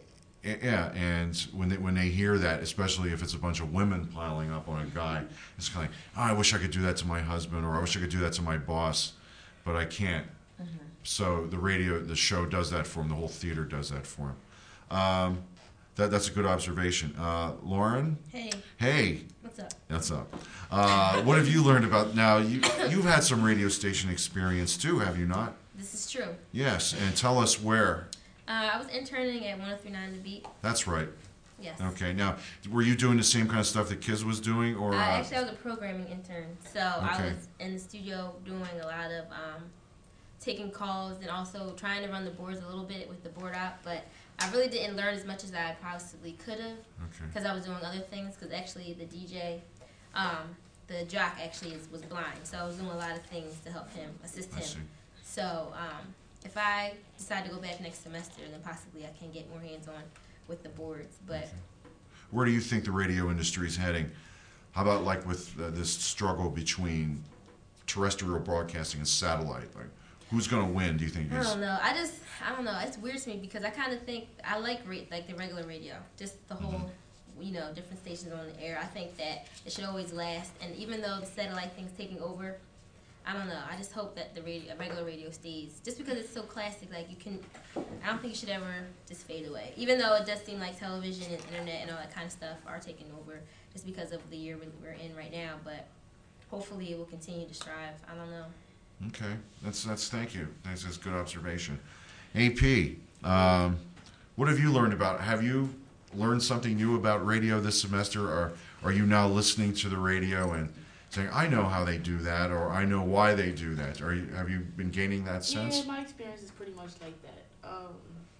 yeah, and when they, when they hear that, especially if it's a bunch of women piling up on a guy, it's kind of like, oh, I wish I could do that to my husband, or I wish I could do that to my boss, but I can't. Mm-hmm. So the radio, the show does that for him. The whole theater does that for him. Um, that that's a good observation. Uh, Lauren, Hey, hey, what's up? that's up. Uh, what have you learned about now? You you've had some radio station experience too, have you not? This is true. Yes, and tell us where. Uh, I was interning at one oh three point nine The Beat. That's right. Yes. Okay. Now, were you doing the same kind of stuff that Kiz was doing, or? Uh, Uh, actually, I was a programming intern, so I Okay. was in the studio doing a lot of um, taking calls and also trying to run the boards a little bit with the board op. But I really didn't learn as much as I possibly could have okay. because I was doing other things. Because actually, the D J, um, the jock, actually is, was blind, so I was doing a lot of things to help him, assist I him. see. So um, if I decide to go back next semester, then possibly I can get more hands-on with the boards. But Where do you think the radio industry is heading? How about like with uh, this struggle between terrestrial broadcasting and satellite? Like, who's going to win? Do you think? I Is, don't know. I just, I don't know. It's weird to me because I kind of think I like ra- like the regular radio, just the whole, Mm-hmm. you know, different stations on the air. I think that it should always last. And even though the satellite thing's taking over, I don't know. I just hope that the radio, regular radio stays, just because it's so classic. Like you can, I don't think it should ever just fade away. Even though it does seem like television and internet and all that kind of stuff are taking over, just because of the year we're in right now. But hopefully it will continue to strive. I don't know. okay, that's that's. Thank you. That's that's good observation. A P, um, what have you learned about? Have you learned something new about radio this semester, or are you now listening to the radio and saying, I know how they do that, or I know why they do that? Are you, have you been gaining that sense? Yeah, my experience is pretty much like that. Um,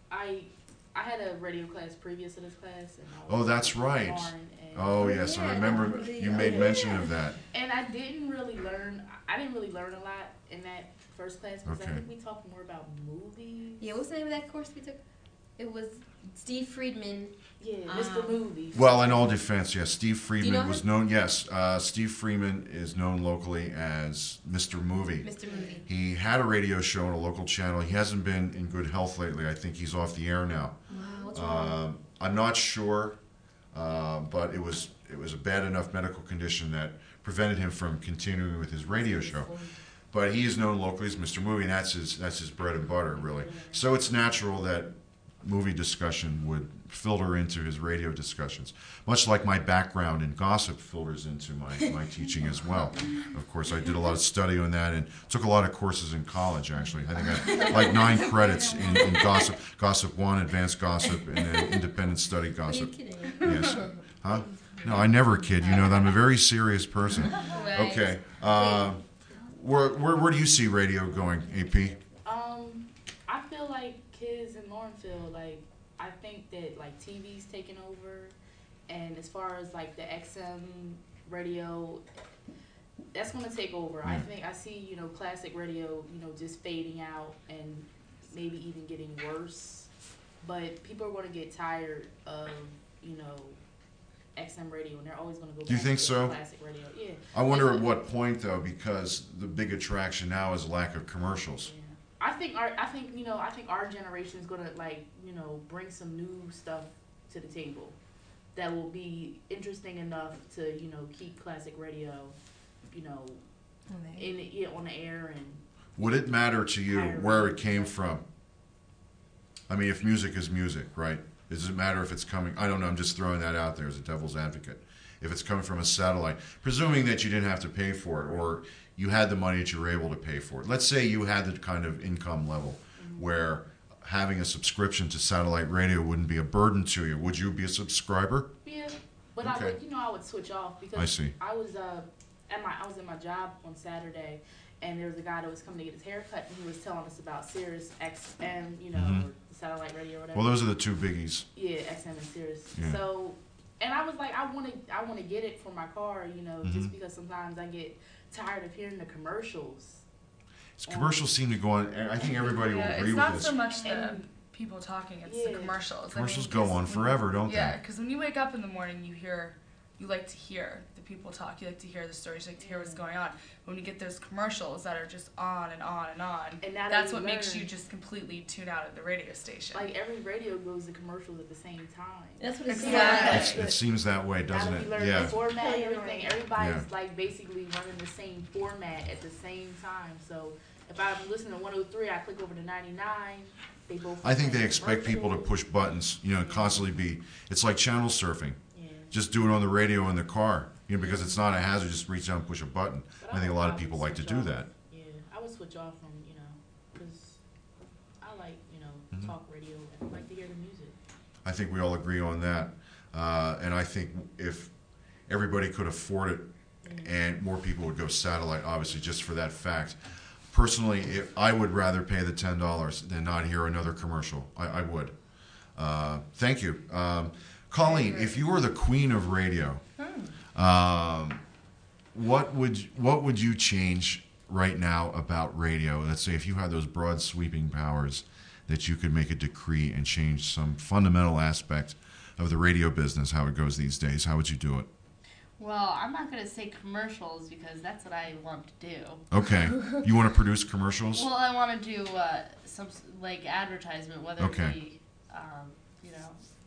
I I had a radio class previous to this class. And I was Oh, that's right. Lauren, and, Oh, yes, I Yeah, remember that was you the- made yeah. mention of that. And I didn't really learn. I didn't really learn a lot in that first class because Okay. I think we talked more about movies. Yeah, what's the name of that course we took? It was Steve Friedman. Yeah, Mister Um, Movies. Well, in all defense, yes, Steve Friedman know was him? known, yes, uh, Steve Friedman is known locally as Mister Movie. Mister Movie. He had a radio show on a local channel. He hasn't been in good health lately. I think he's off the air now. Wow, what's wrong? Um, I'm not sure, uh, but it was it was a bad enough medical condition that prevented him from continuing with his radio show. But he is known locally as Mister Movie, and that's his that's his bread and butter, really. So it's natural that movie discussion would filter into his radio discussions, much like my background in gossip filters into my, my teaching as well. Of course, I did a lot of study on that and took a lot of courses in college, actually. I think I had like nine credits in, in gossip, gossip one, advanced gossip, and then independent study Are you gossip. kidding? Yes. Huh? No, I never kid. You know that I'm a very serious person. Right. Okay. Uh, where, where, where do you see radio going, A P? Um, I feel like kids in Lauren feel like I think that like T V's taking over, and as far as like the X M radio, that's gonna take over. I Yeah. think I see you know classic radio you know just fading out and maybe even getting worse, but people are gonna get tired of you know X M radio, and they're always gonna go. Do you back think to so? Classic radio, yeah. I wonder It's at a- what point, though, because the big attraction now is lack of commercials. Yeah. I think our I think you know I think our generation is gonna like you know bring some new stuff to the table. that will be interesting enough to, you know, keep classic radio, you know, in yeah, on the air. And would it matter to you where it came from? I mean, if music is music, right? Does it matter if it's coming? I don't know. I'm just throwing that out there as a devil's advocate. If it's coming from a satellite, presuming that you didn't have to pay for it, or you had the money that you were able to pay for it. Let's say you had the kind of income level mm-hmm. where having a subscription to satellite radio wouldn't be a burden to you. Would you be a subscriber? Yeah, but okay. I would, you know, I would switch off because I see. I was uh at my I was at my job on Saturday, and there was a guy that was coming to get his hair cut, and he was telling us about Sirius X M, you know, mm-hmm. or satellite radio or whatever. Well, those are the two biggies. Yeah, X M and Sirius. Yeah. So, and I was like, I want to, I want to get it for my car, you know, mm-hmm. just because sometimes I get tired of hearing the commercials. Commercials um, seem to go on. I think everybody yeah, will agree with this. It's not so much the people talking; it's yeah. the commercials. Commercials I mean, go on forever, don't yeah, they? Yeah, because when you wake up in the morning, you hear, you like to hear the people talk. You like to hear the stories. You like to hear what's going on. When you get those commercials that are just on and on and on, and now that's that what learn, makes you just completely tune out of the radio station. Like every radio goes to commercials at the same time. That's what it's exactly. It, it seems that way, doesn't it? Learn yeah. the format and everything. Everybody's yeah. like basically running the same format at the same time. So if I'm listening to one oh three, I click over to ninety-nine. They both. I think they expect people to push buttons, you know, yeah. constantly be. It's like channel surfing. Yeah. Just do it on the radio in the car, you know, because it's not a hazard. Just reach out and push a button. I, I think a lot of people like to do off. that. Yeah, I would switch off from, you know, because I like, you know, mm-hmm. talk radio and I like to hear the music. I think we all agree on that, uh, and I think if everybody could afford it, mm-hmm. and more people would go satellite, obviously, just for that fact. Personally, if I would rather pay the ten dollars than not hear another commercial. I, I would. Uh, thank you. Um, Colleen, if you were the queen of radio, hmm. um, what would what would you change right now about radio? Let's say if you had those broad sweeping powers that you could make a decree and change some fundamental aspect of the radio business, how it goes these days, how would you do it? Well, I'm not going to say commercials because that's what I want to do. Okay. You want to produce commercials? Well, I want to do uh, some, like, advertisement, whether okay. it be, um, you know,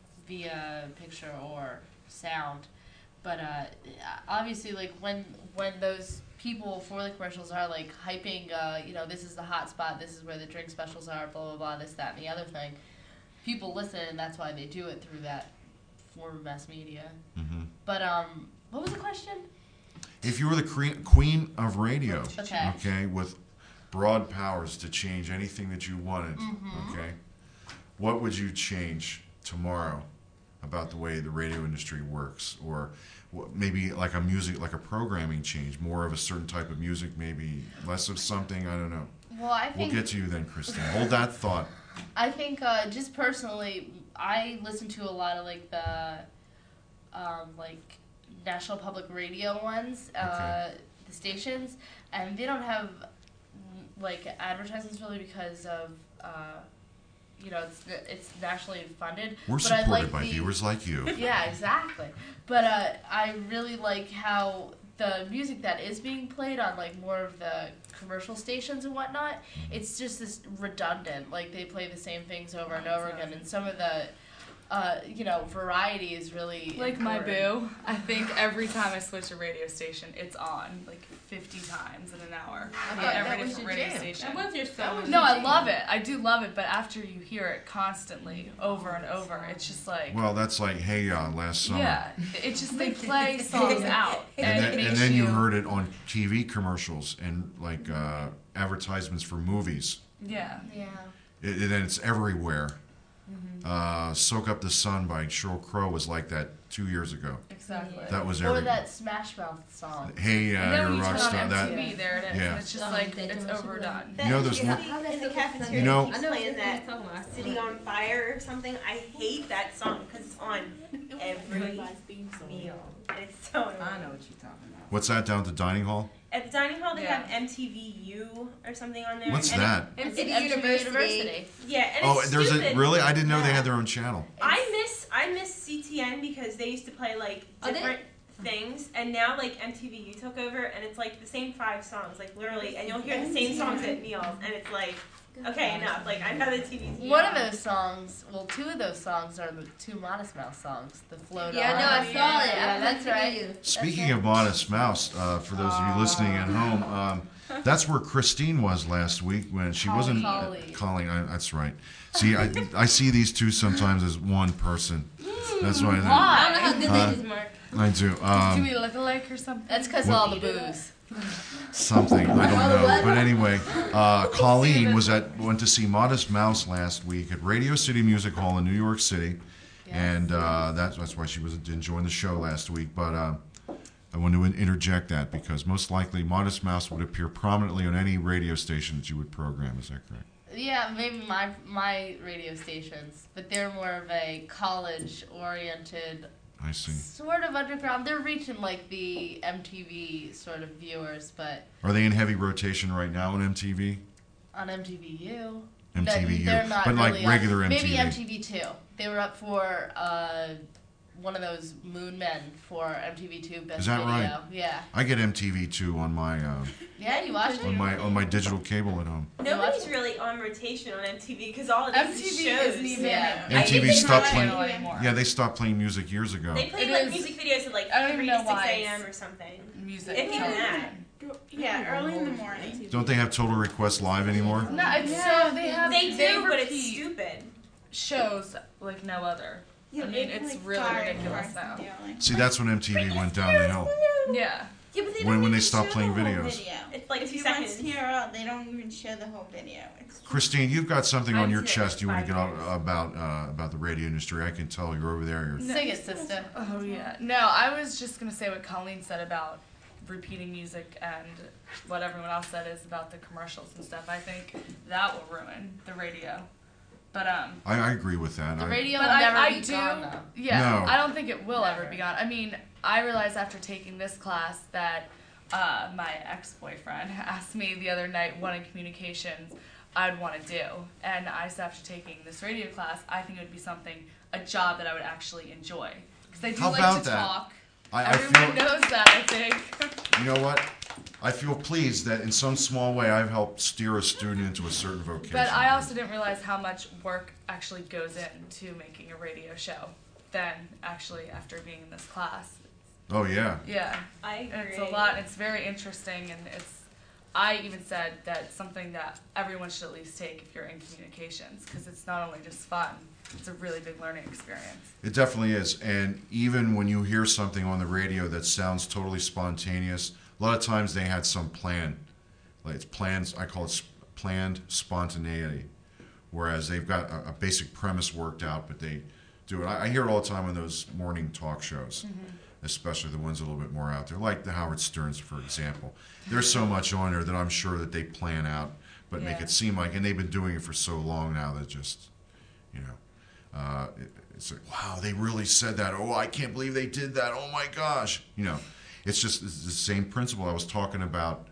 via picture or sound. But uh, obviously, like, when when those people for the commercials are, like, hyping, uh, you know, this is the hot spot, this is where the drink specials are, blah, blah, blah, this, that, and the other thing, people listen, and that's why they do it through that form of mass media. Mm-hmm. But, um... what was the question? If you were the cre- queen of radio, okay. okay, with broad powers to change anything that you wanted, mm-hmm. okay, what would you change tomorrow about the way the radio industry works? Or maybe like a music, like a programming change, more of a certain type of music, maybe less of something, I don't know. Well, I think... We'll get to you then, Christine. Hold that thought. I think uh, just personally, I listen to a lot of like the, um, like... National Public Radio ones, uh, okay. the stations, and they don't have like advertisements really because of uh, you know it's it's nationally funded. We're but supported I like by the, viewers like you. Yeah, exactly. But uh, I really like how the music that is being played on like more of the commercial stations and whatnot. Mm-hmm. It's just this redundant. Like they play the same things over and over again, and some of the. Uh, you know, variety is really like important. My Boo. I think every time I switch a radio station, it's on like fifty times in an hour. I on every different radio jam. station. That was your song. No, I love it. I do love it, but after you hear it constantly over and over, it's just like. Well, that's like Hey Ya last summer. Yeah, it's just they play songs out, and, and, then, it makes and then you, you heard it on T V commercials and like uh, advertisements for movies. Yeah. Yeah. It, and then it's everywhere. Mm-hmm. Uh, Soak Up the Sun by Sheryl Crow was like that two years ago. Exactly. That was or every. that Smash Mouth song. Hey, uh, and then you're when a you rock turn star. on That. M T V, there it is. Yeah. And it's just like it's overdone. You know, there's one. In the cafeteria, You know, keeps playing that "City on Fire" or something. I hate that song because it's on every meal, and it's so annoying. I know what you're talking about. What's that down at the dining hall? At the dining hall, they Yeah. have M T V U or something on there. What's and that? It, M T V M T V University. University. yeah, and Oh, it's there's stupid. a really. I didn't know they Yeah. had their own channel. I miss I miss C T N because they used to play like Oh, they- different things, and now like M T V U took over, and it's like the same five songs, like literally, and you'll hear the same songs at meals, and it's like, Okay, enough. Like, I know the T V's. One of those songs, well, two of those songs are the two Modest Mouse songs. The Float Yeah, On. no, I saw it. Yeah, I that's meant to right. get you. Speaking of Modest Mouse, uh, for those of you listening at home, um, that's where Christine was last week when she wasn't Colleen. Colleen. I, that's right. See, I, I see these two sometimes as one person. That's why I don't know how good Uh, that is, Mark. I, I do. Do Um, we look alike or something? That's because of all the booze. something I don't know, but anyway, uh, Colleen was at went to see Modest Mouse last week at Radio City Music Hall in New York City, and uh, that's that's why she was enjoying the show last week. But uh, I want to interject that because most likely Modest Mouse would appear prominently on any radio station that you would program. Is that correct? Yeah, maybe my my radio stations, but they're more of a college-oriented, I see. sort of underground. They're reaching like the M T V sort of viewers, but Are they in heavy rotation right now on M T V? on M T V U. M T V U, They're not but like really on- regular M T V. Maybe M T V two. They were up for uh, one of those Moon Men for M T V two Best Is that Video. right? Yeah. I get M T V two on my uh, Yeah, you watch on it? my on my digital cable at home. Nobody's really on rotation on M T V because all it is M T is V shows. isn't even. Yeah. M T V I think stopped it's playing. not anymore. Yeah, they stopped playing music years ago. They play It like is- music videos at like I don't even three know to six why a.m. it's- or something. Music. If even so- that. Yeah, early in the morning. Don't they have Total Request Live anymore? No, it's so they have They they do, but it's repeat stupid. shows like no other. Yeah, I mean, they it's play really Star ridiculous Wars now. daily. See, that's when M T V went down the hill. Yeah. Yeah, but they When- don't when they even stopped show playing the whole videos. Video. It's like if two you watch seconds. T R L, they don't even show the whole video. It's Christine, you've got something on I your do. chest you want to get Five out years. about uh, about the radio industry. I can tell you're over there. You're, Sing it, sister. Oh yeah. No, I was just gonna say what Colleen said about repeating music and what everyone else said is about the commercials and stuff. I think that will ruin the radio. But um I, I agree with that. The I, radio But will I, never I be do, gone, though. yeah. No. I don't think it will ever Never. be gone. I mean, I realized after taking this class that uh, my ex-boyfriend asked me the other night what in communications I'd want to do, and I said after taking this radio class, I think it would be something, a job that I would actually enjoy, because I do How like about to that? talk. I, I Everyone feel. knows that, I think. You know what? I feel pleased that in some small way I've helped steer a student into a certain vocation. But I also didn't realize how much work actually goes into making a radio show. Then, actually, after being in this class, Oh yeah. yeah. I agree. And it's a lot. It's very interesting, and it's. I even said that it's something that everyone should at least take if you're in communications, because it's not only just fun; it's a really big learning experience. It definitely is. And even when you hear something on the radio that sounds totally spontaneous, a lot of times they had some plan. Like it's plans, I call it sp- planned spontaneity. Whereas they've got a, a basic premise worked out, but they do it. I, I hear it all the time on those morning talk shows, especially the ones a little bit more out there, like the Howard Sterns, for example. There's so much on there that I'm sure that they plan out, but make Yeah. it seem like, and they've been doing it for so long now that just, you know, uh, it, it's like, wow, they really said that. Oh, I can't believe they did that. Oh my gosh. You know, it's just it's the same principle I was talking about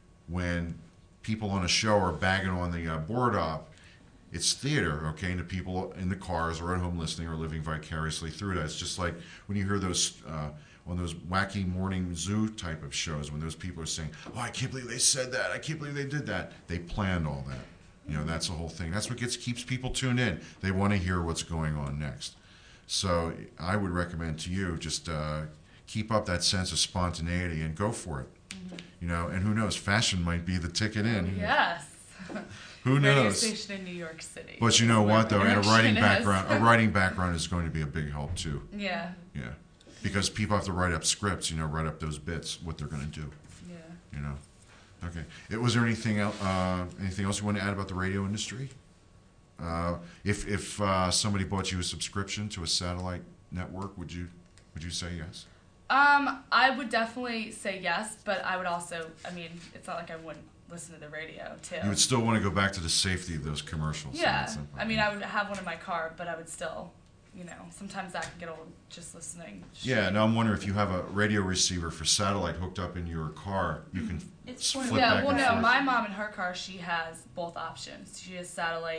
when people on a show are bagging on the uh, board op. It's theater, okay, and the people in the cars or at home listening are living vicariously through that. It's just like when you hear those uh, on those wacky morning zoo type of shows, when those people are saying, "Oh, I can't believe they said that. I can't believe they did that." They planned all that. You know, that's the whole thing. That's what gets keeps people tuned in. They want to hear what's going on next. So I would recommend to you just uh, keep up that sense of spontaneity and go for it. Mm-hmm. You know, and who knows? Fashion might be the ticket in. Yes. Who Radio knows? station in New York City. But you know Where what, though, my and a writing connection is. background, a writing background is going to be a big help too. Yeah. Yeah, because people have to write up scripts, you know, write up those bits, what they're going to do. Yeah. You know. Okay. It, was there anything else? Uh, anything else you want to add about the radio industry? Uh, if if uh, somebody bought you a subscription to a satellite network, would you would you say yes? Um, I would definitely say yes, but I would also. I mean, it's not like I wouldn't listen to the radio too. You would still want to go back to the safety of those commercials. Yeah. That's simple. I mean, I would have one in my car, but I would still, you know, sometimes that can get old just listening. Yeah, now I'm wondering if you have a radio receiver for satellite hooked up in your car, you can It's flip Yeah, back well, and no, forth. my mom in her car, she has both options. She has satellite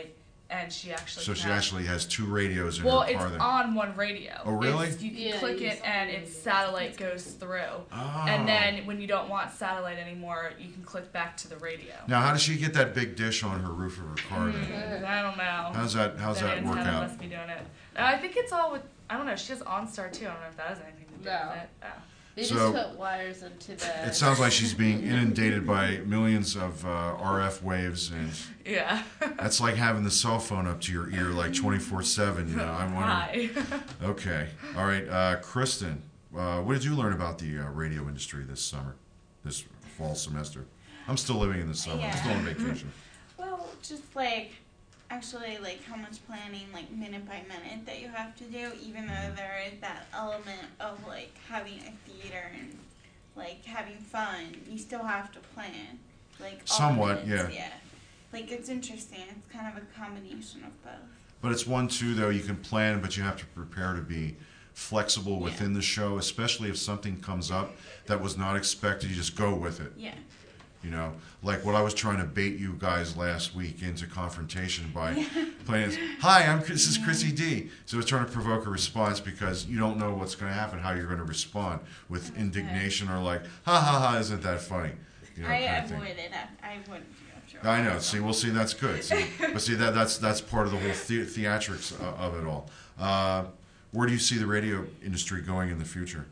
and she actually. So she can- actually has two radios in Well, her it's car. Then. on one radio. Oh, really? It's, you can Yeah, click you it, saw and the its video. satellite goes through. Oh. And then when you don't want satellite anymore, you can click back to the radio. Now, how does she get that big dish on her roof of her car? Then? Mm, I don't know. How's that? How's The that work antenna out? must be doing it. Uh, I think it's all with. I don't know. She has OnStar too. I don't know if that has anything to do No. with it. Oh. They So- just put wires into the. It sounds like she's being inundated by millions of uh, R F waves, and Yeah. that's like having the cell phone up to your ear like twenty-four seven. You know, I'm wondering. Hi. Okay, all right, uh, Kristen, uh, what did you learn about the uh, radio industry this summer, this fall semester? I'm still living in the summer. I'm still on vacation. Well, just like actually like how much planning like minute by minute that you have to do, even though there is that element of like having a theater and like having fun, you still have to plan. Like all Somewhat, minutes, yeah. Yeah. Like it's interesting. It's kind of a combination of both. But it's one too, though. You can plan, but you have to prepare to be flexible Yeah. within the show, especially if something comes up that was not expected. You just go with it. Yeah. You know, like what I was trying to bait you guys last week into confrontation by playing this, hi, I'm Chris, this is Chrissy D. So I was trying to provoke a response because you don't know what's going to happen, how you're going to respond with indignation or like, ha ha ha, isn't that funny? You know, I kind of thing. avoided it. I wouldn't do after all. I know. See, well, see, that's good. See, but see, that that's that's part of the whole the- theatrics uh, of it all. Uh, where do you see the radio industry going in the future?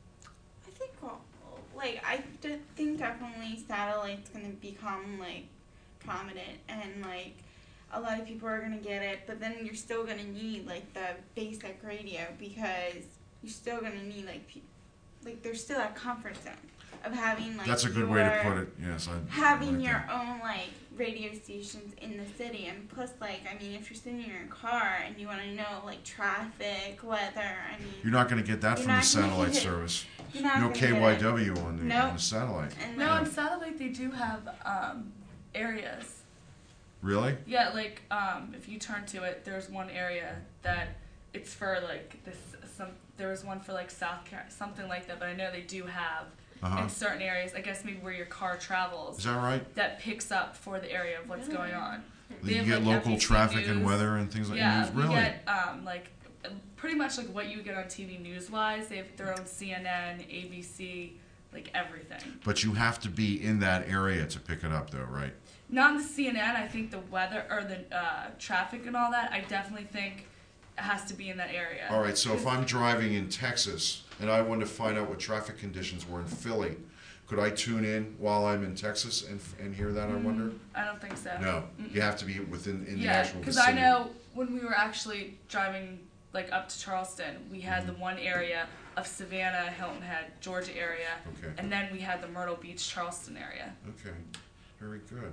I think, well, like, I d- think definitely satellite's gonna become like prominent, and like a lot of people are gonna get it. But then you're still gonna need like the basic radio because you're still gonna need like, pe- like there's still that comfort zone of having like. That's a good way to your- put it. Yes, I Having like your that. own like radio stations in the city, and plus like I mean if you're sitting in your car and you want to know like traffic, weather, I mean You're not going to get that You're from the not gonna satellite get- service. you're not No gonna K get Y it. W on the, Nope. on the satellite. And No, like, on satellite they do have um, areas. Really? Yeah, like um, if you turn to it, there's one area that it's for like this. Some there was one for like South Carolina, something like that. But I know they do have Uh-huh. in certain areas. I guess maybe where your car travels. Is that right? That picks up for the area of what's going on. They You have, get like, local F B C traffic and News. weather and things like Yeah, that. we Really? get um, like pretty much like what you get on T V news wise. They have their own C N N, A B C, like everything. But you have to be in that area to pick it up, though, right? Not on the C N N. I think the weather or the uh, traffic and all that. I definitely think it has to be in that area. All right, so if I'm driving in Texas and I wanted to find out what traffic conditions were in Philly, could I tune in while I'm in Texas and, and hear that, I wonder? I don't think so. No, you have to be within in the Yeah, actual because I vicinity. know when we were actually driving like up to Charleston, we had the one area of Savannah, Hilton Head, Georgia area, Okay. and then we had the Myrtle Beach, Charleston area. Okay, very good.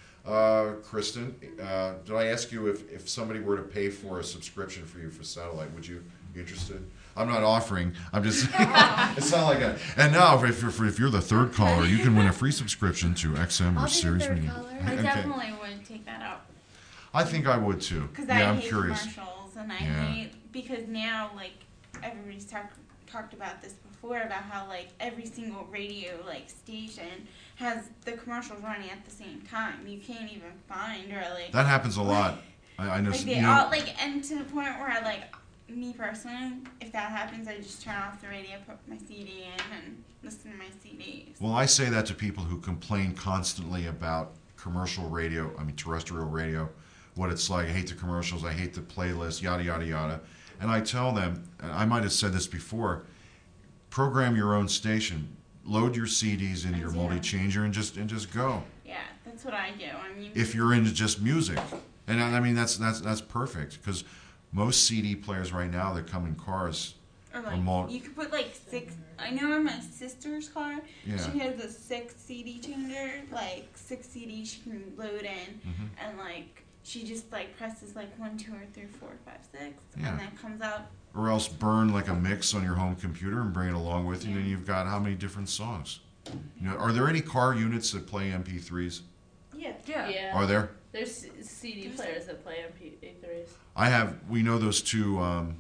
Uh, Kristen, uh, did I ask you if, if somebody were to pay for a subscription for you for satellite, would you be interested? I'm not offering. I'm just. It's not like a. And now, if you're if you're the third caller, you can win a free subscription to X M or I'll be the Series third Media. caller. I Okay. definitely would take that up I think I would too. because Yeah, I I'm hate curious. commercials, and I Yeah. hate because now like everybody's talked talked about this before about how like every single radio like station has the commercials running at the same time. You can't even find really. That happens a lot. I, I know. Like s- they you know all like, and to the point where I like, me personally, if that happens, I just turn off the radio, put my C D in, and listen to my C Ds. Well, I say that to people who complain constantly about commercial radio, I mean terrestrial radio, what it's like. I hate the commercials, I hate the playlist, yada, yada, yada. And I tell them, and I might have said this before, program your own station. Load your C Ds into your Yeah. multi-changer and just and just go. Yeah, that's what I do. I mean, If you're into just music. And I I mean, that's that's that's perfect because most C D players right now that come in cars, or a like mul- you could put like six. I know in my sister's car, yeah. she has a six C D changer, like six C Ds she can load in, Mhm. and like she just like presses like one, two, or three, four, five, six, Yeah. and then comes out. Or else burn like a mix on your home computer and bring it along with you, and then you've got how many different songs? You know, are there any car units that play M P threes? Yeah. Yeah. Yeah. Are there? There's C D players that play M P threes. I have. We know those two. Um,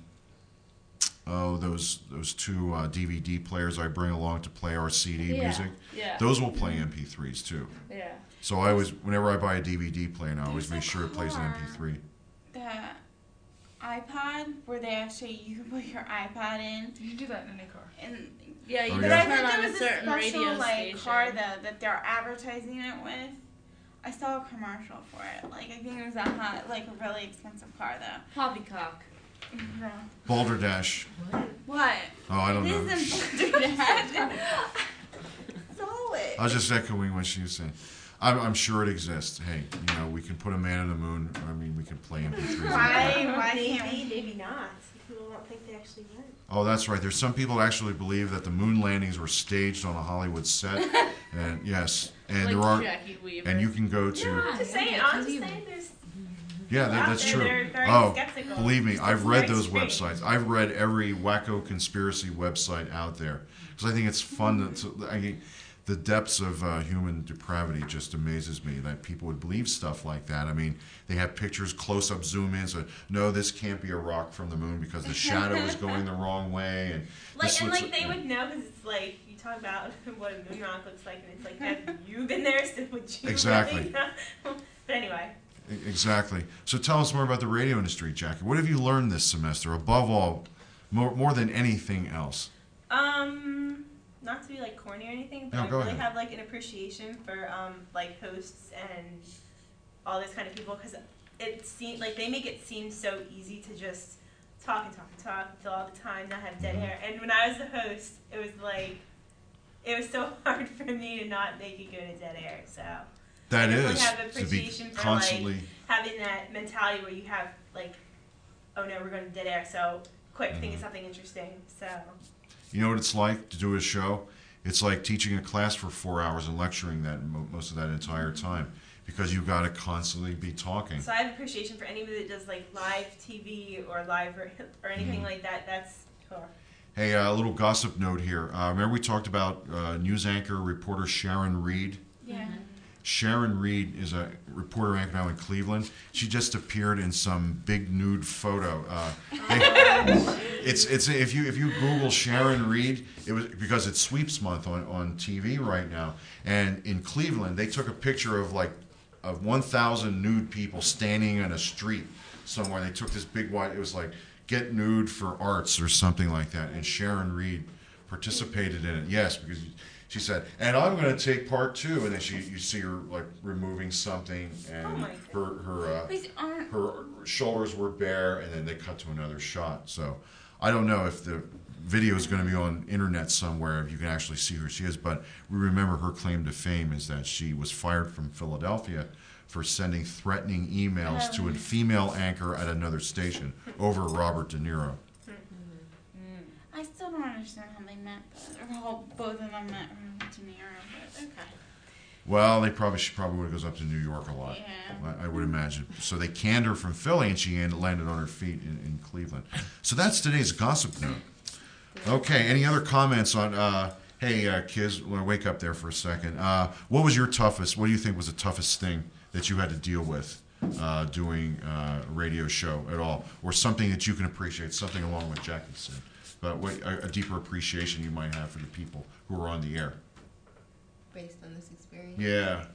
oh, those those two uh, D V D players I bring along to play our C D Yeah. music. Yeah. Those will play M P threes too. Yeah. So I always, whenever I buy a D V D player, now I always There's make a sure it plays an car. M P three. iPod where they actually you can put your iPod in You can do that in any car. and Yeah, you Oh, can yeah? but I turn thought on there a was certain a special radio like station. car though that they're advertising it with. I saw a commercial for it. Like I think it was a hot, like a really expensive car though. Poppycock. No. Balderdash. What? Oh, I don't It know. isn't Balderdash. Saw it. I was just echoing what she was saying. I'm, I'm sure it exists. Hey, you know, we can put a man in the moon. I mean, we can play M P threes. Why? Why Maybe, can't we? maybe not. People don't think they actually went. Oh, that's right. There's some people that actually believe that the moon landings were staged on a Hollywood set. And yes, and Like there are, Jackie Weaver. and you can go to. No, I'm just saying. I'm just saying. There's Yeah, that, out that's there true. that are very Oh, skeptical. believe me, Just I've doesn't read very those straight. websites. I've read every wacko conspiracy website out there because I think it's fun. To, to, I mean, the depths of uh, human depravity just amazes me that people would believe stuff like that. I mean, they have pictures, close-up zoom-ins. So, no, this can't be a rock from the moon because the shadow is going the wrong way. And Like this and looks like they would know because it's like you talk about what a moon rock looks like, and it's like have you been there? So would you Exactly. really know? But anyway, E- Exactly. So tell us more about the radio industry, Jackie. What have you learned this semester, above all, more, more than anything else? um, not to be like corny or anything, but No, I go really ahead. have like an appreciation for um like hosts and all this kind of people because it seems like they make it seem so easy to just talk and talk and talk until all the time, not have dead air. And when I was the host, it was like it was so hard for me to not make it go to dead air. So That I definitely is have to be appreciation for, like, constantly. having that mentality where you have like, oh no, we're going to dead air. So quick, think of something interesting. So You know what it's like to do a show? It's like teaching a class for four hours and lecturing that mo- most of that entire time because you've got to constantly be talking. so I have appreciation for anybody that does like live T V or live or, or anything Mhm. like that. That's cool. Hey, a little gossip note here. Uh, remember we talked about uh, news anchor reporter Sharon Reed? Yeah. Sharon Reed is a reporter anchor now in Cleveland. She just appeared in some big nude photo. Uh, they- it's it's if you if you Google Sharon Reed, it was because it's sweeps month on, on T V right now. And in Cleveland, they took a picture of like of one thousand nude people standing in a street somewhere. They took this big white. It was like get nude for arts or something like that. And Sharon Reed participated in it. Yes, because. She said, and I'm going to take part two, and then she, you see her like removing something, and Oh my her her uh, Please aren't. her shoulders were bare, and then they cut to another shot. So I don't know if the video is going to be on internet somewhere if you can actually see who she is, but we remember her claim to fame is that she was fired from Philadelphia for sending threatening emails to a female anchor at another station over Robert De Niro. I still don't understand how they met that, or how both of them met Robert De Niro, but okay. Well, they probably she probably would goes up to New York a lot. Yeah. I, I would imagine. So they canned her from Philly, and she end- landed on her feet in, in Cleveland. So that's today's gossip note. Okay. Any other comments on? Uh, hey, uh, kids, well, wake up there for a second. Uh, what was your toughest? What do you think was the toughest thing that you had to deal with uh, doing uh, a radio show at all, or something that you can appreciate? Something along with Jackie said, but what, a, a deeper appreciation you might have for the people who are on the air. Based on this experience. Yeah.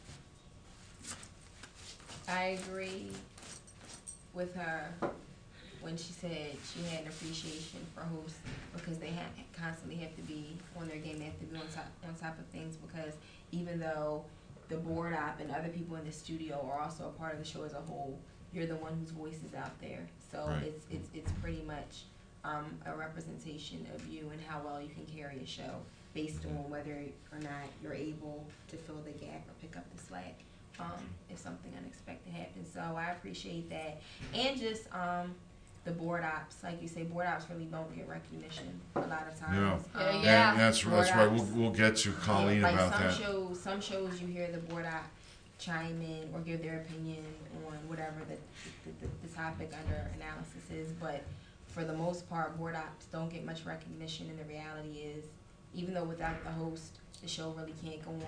I agree with her when she said she had an appreciation for hosts because they have, constantly have to be on their game. They have to be on top on top of things because even though the board op and other people in the studio are also a part of the show as a whole, you're the one whose voice is out there. So Right. it's it's it's pretty much um, a representation of you and how well you can carry a show based on whether or not you're able to fill the gap or pick up the slack um, if something unexpected happens. So I appreciate that. And just um, the board ops, like you say, board ops really don't get recognition a lot of times. Yeah. Um, Yeah, Yeah, that's board that's right. ops. We'll we'll get to Colleen like about some that. shows, some shows you hear the board op chime in or give their opinion on whatever the the, the, the topic under analysis is, but for the most part, board ops don't get much recognition. And the reality is, even though without the host, the show really can't go on.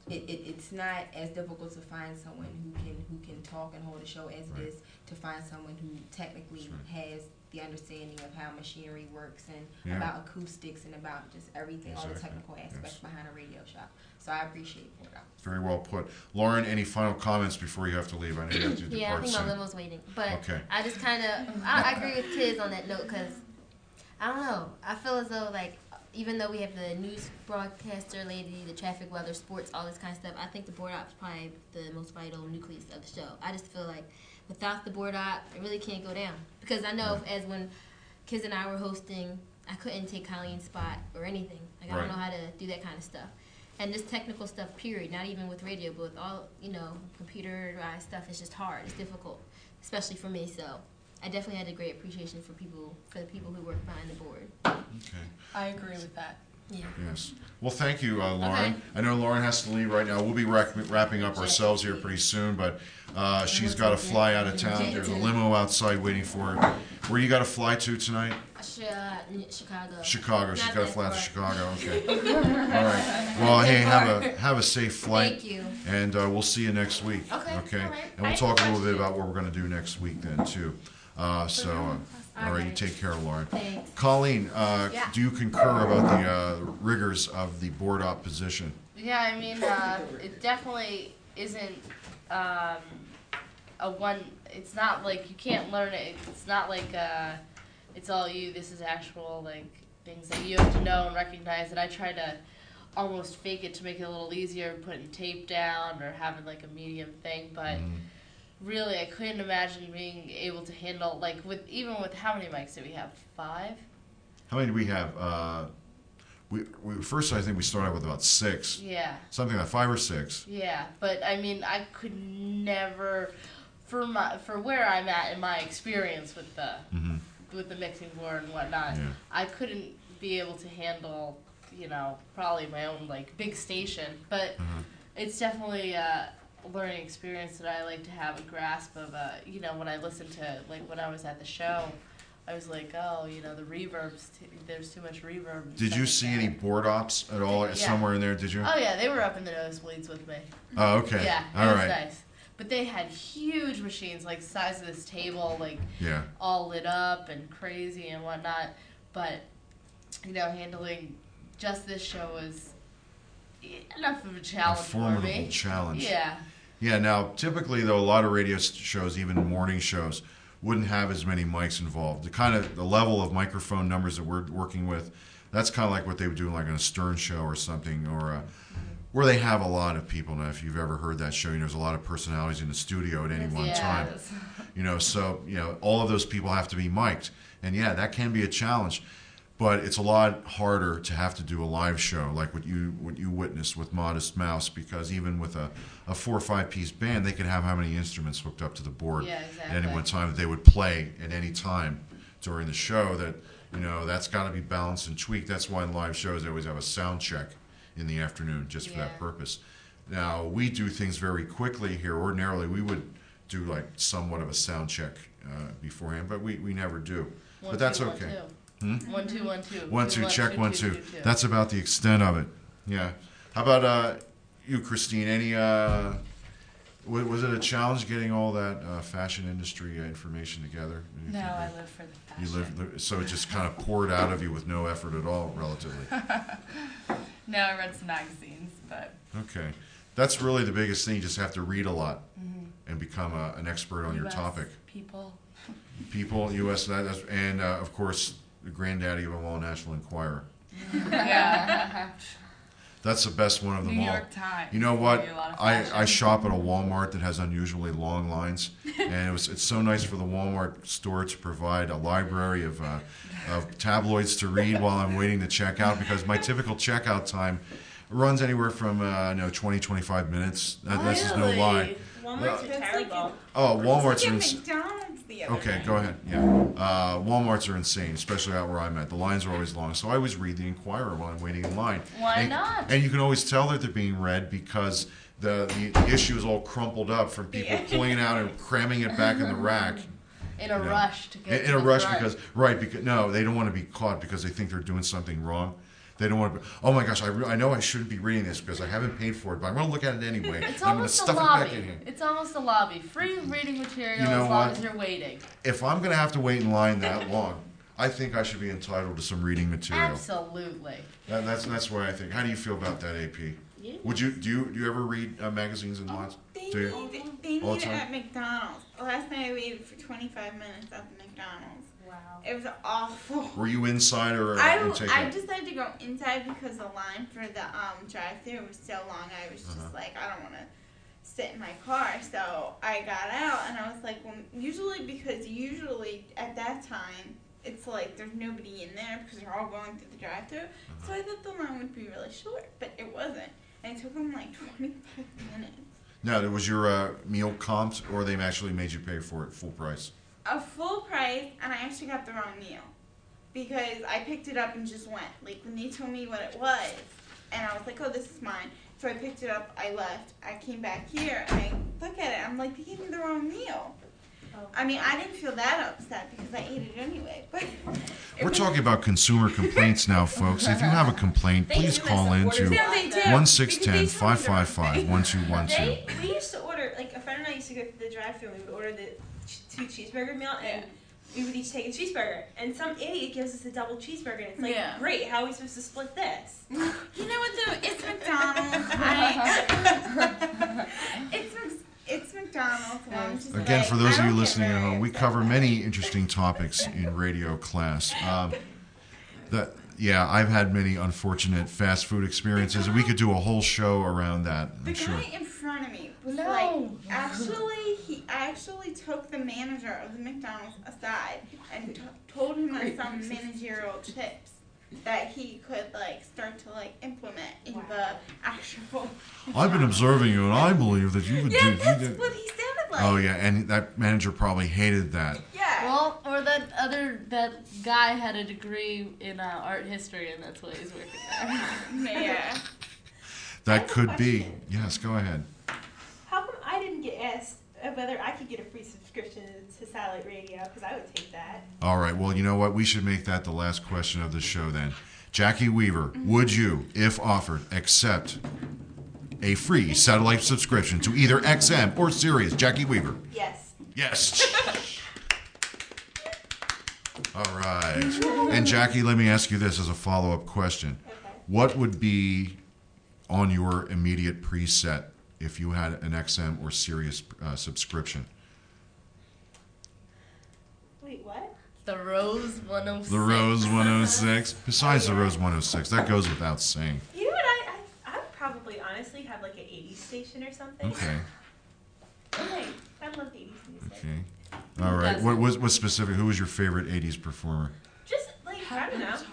it, it, it's not as difficult to find someone who can who can talk and hold a show as Right. it is to find someone who technically That's right. has the understanding of how machinery works and Yeah. about acoustics and about just everything, all the Exactly. technical aspects Yes. behind a radio show. So I appreciate it. Very well put. Lauren, any final comments before you have to leave? I know you have to Yeah, I depart think my soon. limo's waiting. But Okay. I just kind of, I, I agree with Tiz on that note because, I don't know, I feel as though, like, even though we have the news broadcaster lady, the traffic, weather, sports, all this kind of stuff, I think the board op is probably the most vital nucleus of the show. I just feel like without the board op, it really can't go down. Because I know as when Kids and I were hosting, I couldn't take Colleen's spot or anything. Like, I Right. don't know how to do that kind of stuff. And this technical stuff, period, not even with radio, but with all, you know, computerized stuff, it's just hard. It's difficult, especially for me. So I definitely had a great appreciation for people, for the people who work behind the board. Okay. I agree with that. Yeah. Yes. Well, thank you, uh, Lauren. Okay. I know Lauren has to leave right now. We'll be wrack- wrapping up ourselves here pretty soon, but uh, she's got to fly out of town. There's a limo outside waiting for her. Where you got to fly to tonight? Sh- uh, Chicago. Chicago. She's Not got to that fly to far. Chicago. Okay. All right. Well, hey, have a have a safe flight. Thank you. And uh, we'll see you next week. Okay, Okay. all right. And we'll I talk a have a little bit question. about what we're going to do next week then too. Uh, so, uh, all right. You Alright. take care, Lauren. Thanks. Colleen, uh, Yeah. do you concur about the uh, rigors of the board op position? Yeah, I mean, uh, it definitely isn't um, a one. It's not like you can't learn it. It's not like uh, it's all you. This is actual like things that you have to know and recognize. And I try to almost fake it to make it a little easier, putting tape down or having like a medium thing. But Mhm. really, I couldn't imagine being able to handle like with even with how many mics do we have? Five. How many do we have? Uh, we, we first, I think we started with about six, Yeah. something like five or six. Yeah, but I mean, I could never, for my for where I'm at in my experience with the hmm with the mixing board and whatnot, Yeah. I couldn't be able to handle, you know, probably my own like big station. But Uh-huh. it's definitely a learning experience that I like to have a grasp of. Uh, you know, when I listen to like when I was at the show, I was like, oh, you know, the reverbs. T- there's too much reverb. and Did stuff you like see that. any board ops at all Yeah. somewhere in there? Did you? Oh yeah, they were up in the nosebleeds with me. Oh, okay. Yeah, it All was right. nice. But they had huge machines, like the size of this table, like Yeah. all lit up and crazy and whatnot. But, you know, handling just this show was enough of a A challenge for formidable me. challenge. Yeah. Yeah, now typically though a lot of radio s- shows, even morning shows, wouldn't have as many mics involved. The kind of the level of microphone numbers that we're working with, that's kind of like what they would do like on a Stern show or something, or a, where they have a lot of people. Now, if you've ever heard that show, you know, there's a lot of personalities in the studio at any one yeah. time. You know, so you know all of those people have to be mic'd, and yeah, that can be a challenge. But it's a lot harder to have to do a live show like what you what you witnessed with Modest Mouse, because even with a, a four or five piece band, they could have how many instruments hooked up to the board Yeah, at any exactly. one time that they would play at any time during the show. That you know that's got to be balanced and tweaked. That's why in live shows they always have a sound check in the afternoon just for that Yeah. purpose. Now we do things very quickly here. Ordinarily we would do like somewhat of a sound check uh, beforehand, but we, we never do. One, but that's two, one, okay. two. Hmm? One, two, one, two. One, two, check, one, two. two, two. That's about the extent of it. Yeah. How about uh, you, Christine? Any, uh, wa- was it a challenge getting all that uh, fashion industry uh, information together? No, I live for the fashion. You live, so it just kind of poured out of you with no effort at all, relatively. No, I read some magazines, but Okay. That's really the biggest thing. You just have to read a lot and become a, an expert on your U S topic. People. People, U S, that, that's, and uh, of course, the granddaddy of them all, National Enquirer. Yeah. That's the best one of them New all. York Times. You know what? Give you a lot of I, fashion. I shop at a Walmart that has unusually long lines, and it was it's so nice for the Walmart store to provide a library of uh, of tabloids to read while I'm waiting to check out, because my typical checkout time runs anywhere from uh, you know twenty, twenty-five minutes. That, This is no lie. Walmart's are That's terrible. Oh, Walmart's It's are like ins- McDonald's the other okay. night. Go ahead. Yeah, uh, Walmart's are insane, especially out where I'm at. The lines are always long, so I always read the Enquirer while I'm waiting in line. Why and, not? And you can always tell that they're being read because the, the issue is all crumpled up from people pulling it out and cramming it back in the rack. In a You know, rush to In, get in to a the rush front. because right because no, they don't want to be caught because they think they're doing something wrong. They don't want to. Oh my gosh, I, re- I know I shouldn't be reading this because I haven't paid for it, but I'm going to look at it anyway. It's I'm going to almost a stuff it back in lobby. here. It's almost a lobby. Free reading material You know as long what? as you're waiting. If I'm going to have to wait in line that long, I think I should be entitled to some reading material. Absolutely. That, that's that's what I think. How do you feel about that, A P? Yeah. Would you do you do you ever read uh, magazines in lines? They Do you? need it, they All need the it time? at McDonald's. Last night I waited for twenty-five minutes at the McDonald's. Wow. It was awful. Were you inside or I, in I takeout? decided to go inside because the line for the um, drive-through was so long. I was just Uh-huh. like, I don't want to sit in my car. So I got out and I was like, well, usually because usually at that time it's like there's nobody in there because they're all going through the drive-through. Uh-huh. So I thought the line would be really short, but it wasn't. And it took them like twenty-five minutes. Now, was your uh, meal comped, or they actually made you pay for it full price? A full price, and I actually got the wrong meal because I picked it up and just went. Like when they told me what it was, and I was like, "Oh, this is mine." So I picked it up. I left. I came back here and I look at it. I'm like, "They gave me the wrong meal." Oh. I mean, I didn't feel that upset because I ate it anyway. But it We're was- talking about consumer complaints now, folks. If you have a complaint, They please do call miss in orders to Yeah, they do. one six Because one they zero, told me five the five wrong five, thing. one two one two. They, we used to order, like, a friend and I used to go to the drive-thru and we would order the ch- two cheeseburger meal and we would each take a cheeseburger. And some idiot gives us a double cheeseburger and it's like, Yeah. great, how are we supposed to split this? You know what though? It's McDonald's. I, it's Mc- it's McDonald's. And I'm just Again, like, for those I of you don't get listening at very home, we upset cover by many it. interesting topics in radio class. Um, that, yeah, I've had many unfortunate fast food experiences, and we could do a whole show around that, The I'm sure. guy in front of me was No. like, actually, he actually took the manager of the McDonald's aside and t- told him on some managerial tips that he could like start to like implement in the actual. I've been observing you, and I believe that you would Yeah, do. You that's did. what he sounded like. Oh yeah, and that manager probably hated that. Yeah. Well, or that other that guy had a degree in uh, art history, and that's why he's working there. Yeah. That could be. Yes, go ahead. How come I didn't get asked uh, whether I could get a free subscription to satellite radio? Because I would take that. All right. Well, you know what? We should make that the last question of the show then. Jackie Weaver, would you, if offered, accept a free satellite subscription to either X M or Sirius? Jackie Weaver. Yes. Yes. All right. And Jackie, let me ask you this as a follow-up question. Okay. What would be on your immediate preset if you had an X M or Sirius uh, subscription? Wait, what? The Rose one oh six. The Rose one oh six. Besides the Rose one oh six, that goes without saying. You know what? I, I, I would probably honestly have like an eighties station or something. Okay. Okay. I love the eighties music. Okay. All right. What was what specific? Who was your favorite eighties performer? Just like, I don't know.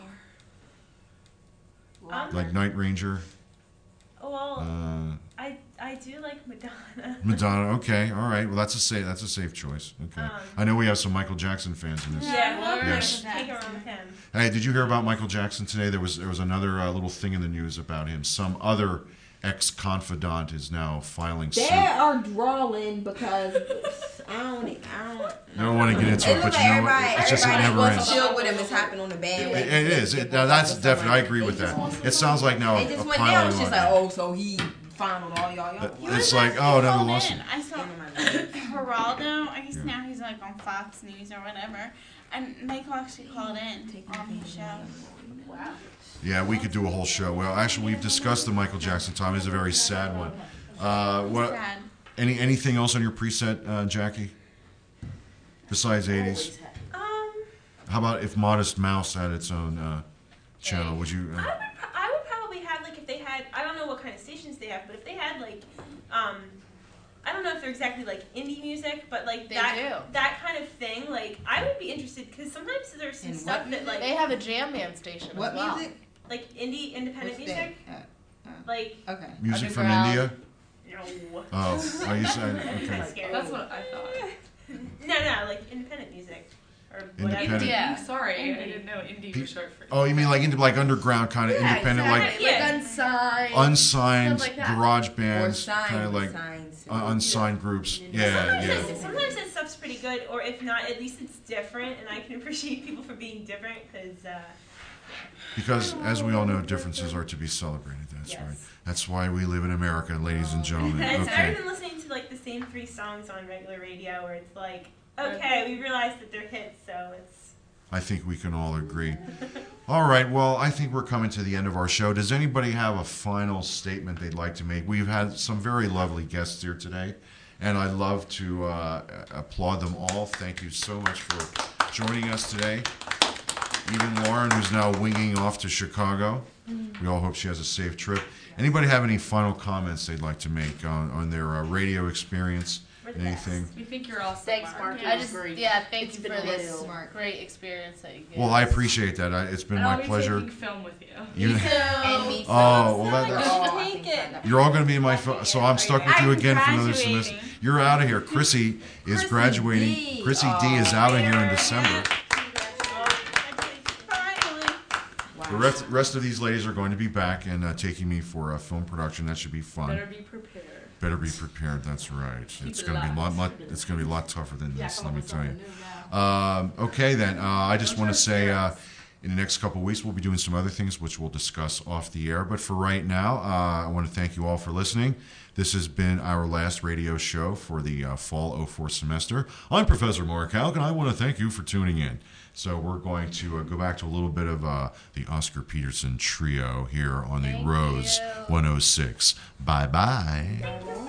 Um, Like Night Ranger, well, uh, I I do like Madonna. Madonna. Okay. All right. Well, that's a safe. That's a safe choice. Okay. Um, I know we have some Michael Jackson fans in this. Yeah, well, Yes. take her on with him. Hey, did you hear about Michael Jackson today? There was there was another uh, little thing in the news about him. Some other ex-confidant is now filing suit. They are drawing because I don't, I don't. I don't want to get into It it, looks but like you know what? everybody, It's just it everybody never wants ends. to chill with him. It's happening on the band. It, it is. It, now that's definitely. I agree with that. It sounds like now a, It a just went down. piling It's just on. like, oh, so he finaled all y'all. y'all. It- It's like, oh, another lawsuit. I saw Geraldo. I guess now he's like on Fox News or whatever. And Michael actually called in on his show. Wow. Yeah, we could do a whole show. Well, actually, we've discussed the Michael Jackson time. It's a very sad one. Uh, what? Sad. Any anything else on your preset, uh, Jackie? Besides eighties, Um, how about if Modest Mouse had its own uh, channel? Would you? I Uh, would I would probably have like if they had I don't know what kind of stations they have, but if they had like um I don't know if they're exactly like indie music, but like They that do. that kind of thing, like I would be interested because sometimes there's some In stuff what that like They have a jam band station What as well. music? like indie independent What's that? music, Uh, like okay. music from Underground. India? no. Oh, are you saying? Kind Okay. of scary. That's what I thought. No, no, like independent music or whatever. Independent. Yeah, sorry, Indie. I didn't know indie Pe- was short for. Oh, you mean like into like underground kind of Yeah, independent, exactly. like Yeah. Unsigned. unsigned Stuff like that. garage Or bands, signed, kind of like signed. uh, unsigned groups. Yeah, Sometimes, yeah. it's, sometimes that stuff's pretty good, or if not, at least it's different, and I can appreciate people for being different because uh, Because, as we all know, differences are to be celebrated. That's Yes. right. That's why we live in America, ladies and gentlemen. And so I've Okay. been listening to like the same three songs on regular radio, where it's like, okay, we realize that they're hits, so it's. I think we can all agree. All right, well, I think we're coming to the end of our show. Does anybody have a final statement they'd like to make? We've had some very lovely guests here today, and I'd love to uh, applaud them all. Thank you so much for joining us today. Even Lauren, who's now winging off to Chicago. We all hope she has a safe trip. Anybody have any final comments they'd like to make on, on their uh, radio experience? We're the Anything? We think you're awesome. Thanks, Mark. Mark. I It was just great. yeah, thank It's you been for a this real- great experience that you gave. Well, I us. appreciate that. I, it's been And my I'll be pleasure. taking film with you. You, And me too. Oh, well, that- We're that's- all, I Take think, it. signed up. you're all going to be in my phone, so I'm stuck with you I'm again for another graduating. semester. You're out of here. Chrissy is Chrissy graduating. D. Chrissy D is out of here in Yeah. December. Finally. The rest, rest of these ladies are going to be back and uh, taking me for a film production. That should be fun. Better be prepared. Better be prepared. That's right. It's it going to be a lot, alive. lot. It's going to be a lot tougher than Yeah, this. come Let up me with tell you. something new now. Um, okay, then. Uh, I just want to say uh, in the next couple of weeks, we'll be doing some other things which we'll discuss off the air. But for right now, uh, I want to thank you all for listening. This has been our last radio show for the uh, fall oh four semester. I'm Professor Mark Halk, and I want to thank you for tuning in. So we're going to uh, go back to a little bit of uh, the Oscar Peterson trio here on the Thank Rose you. one oh six. Bye-bye.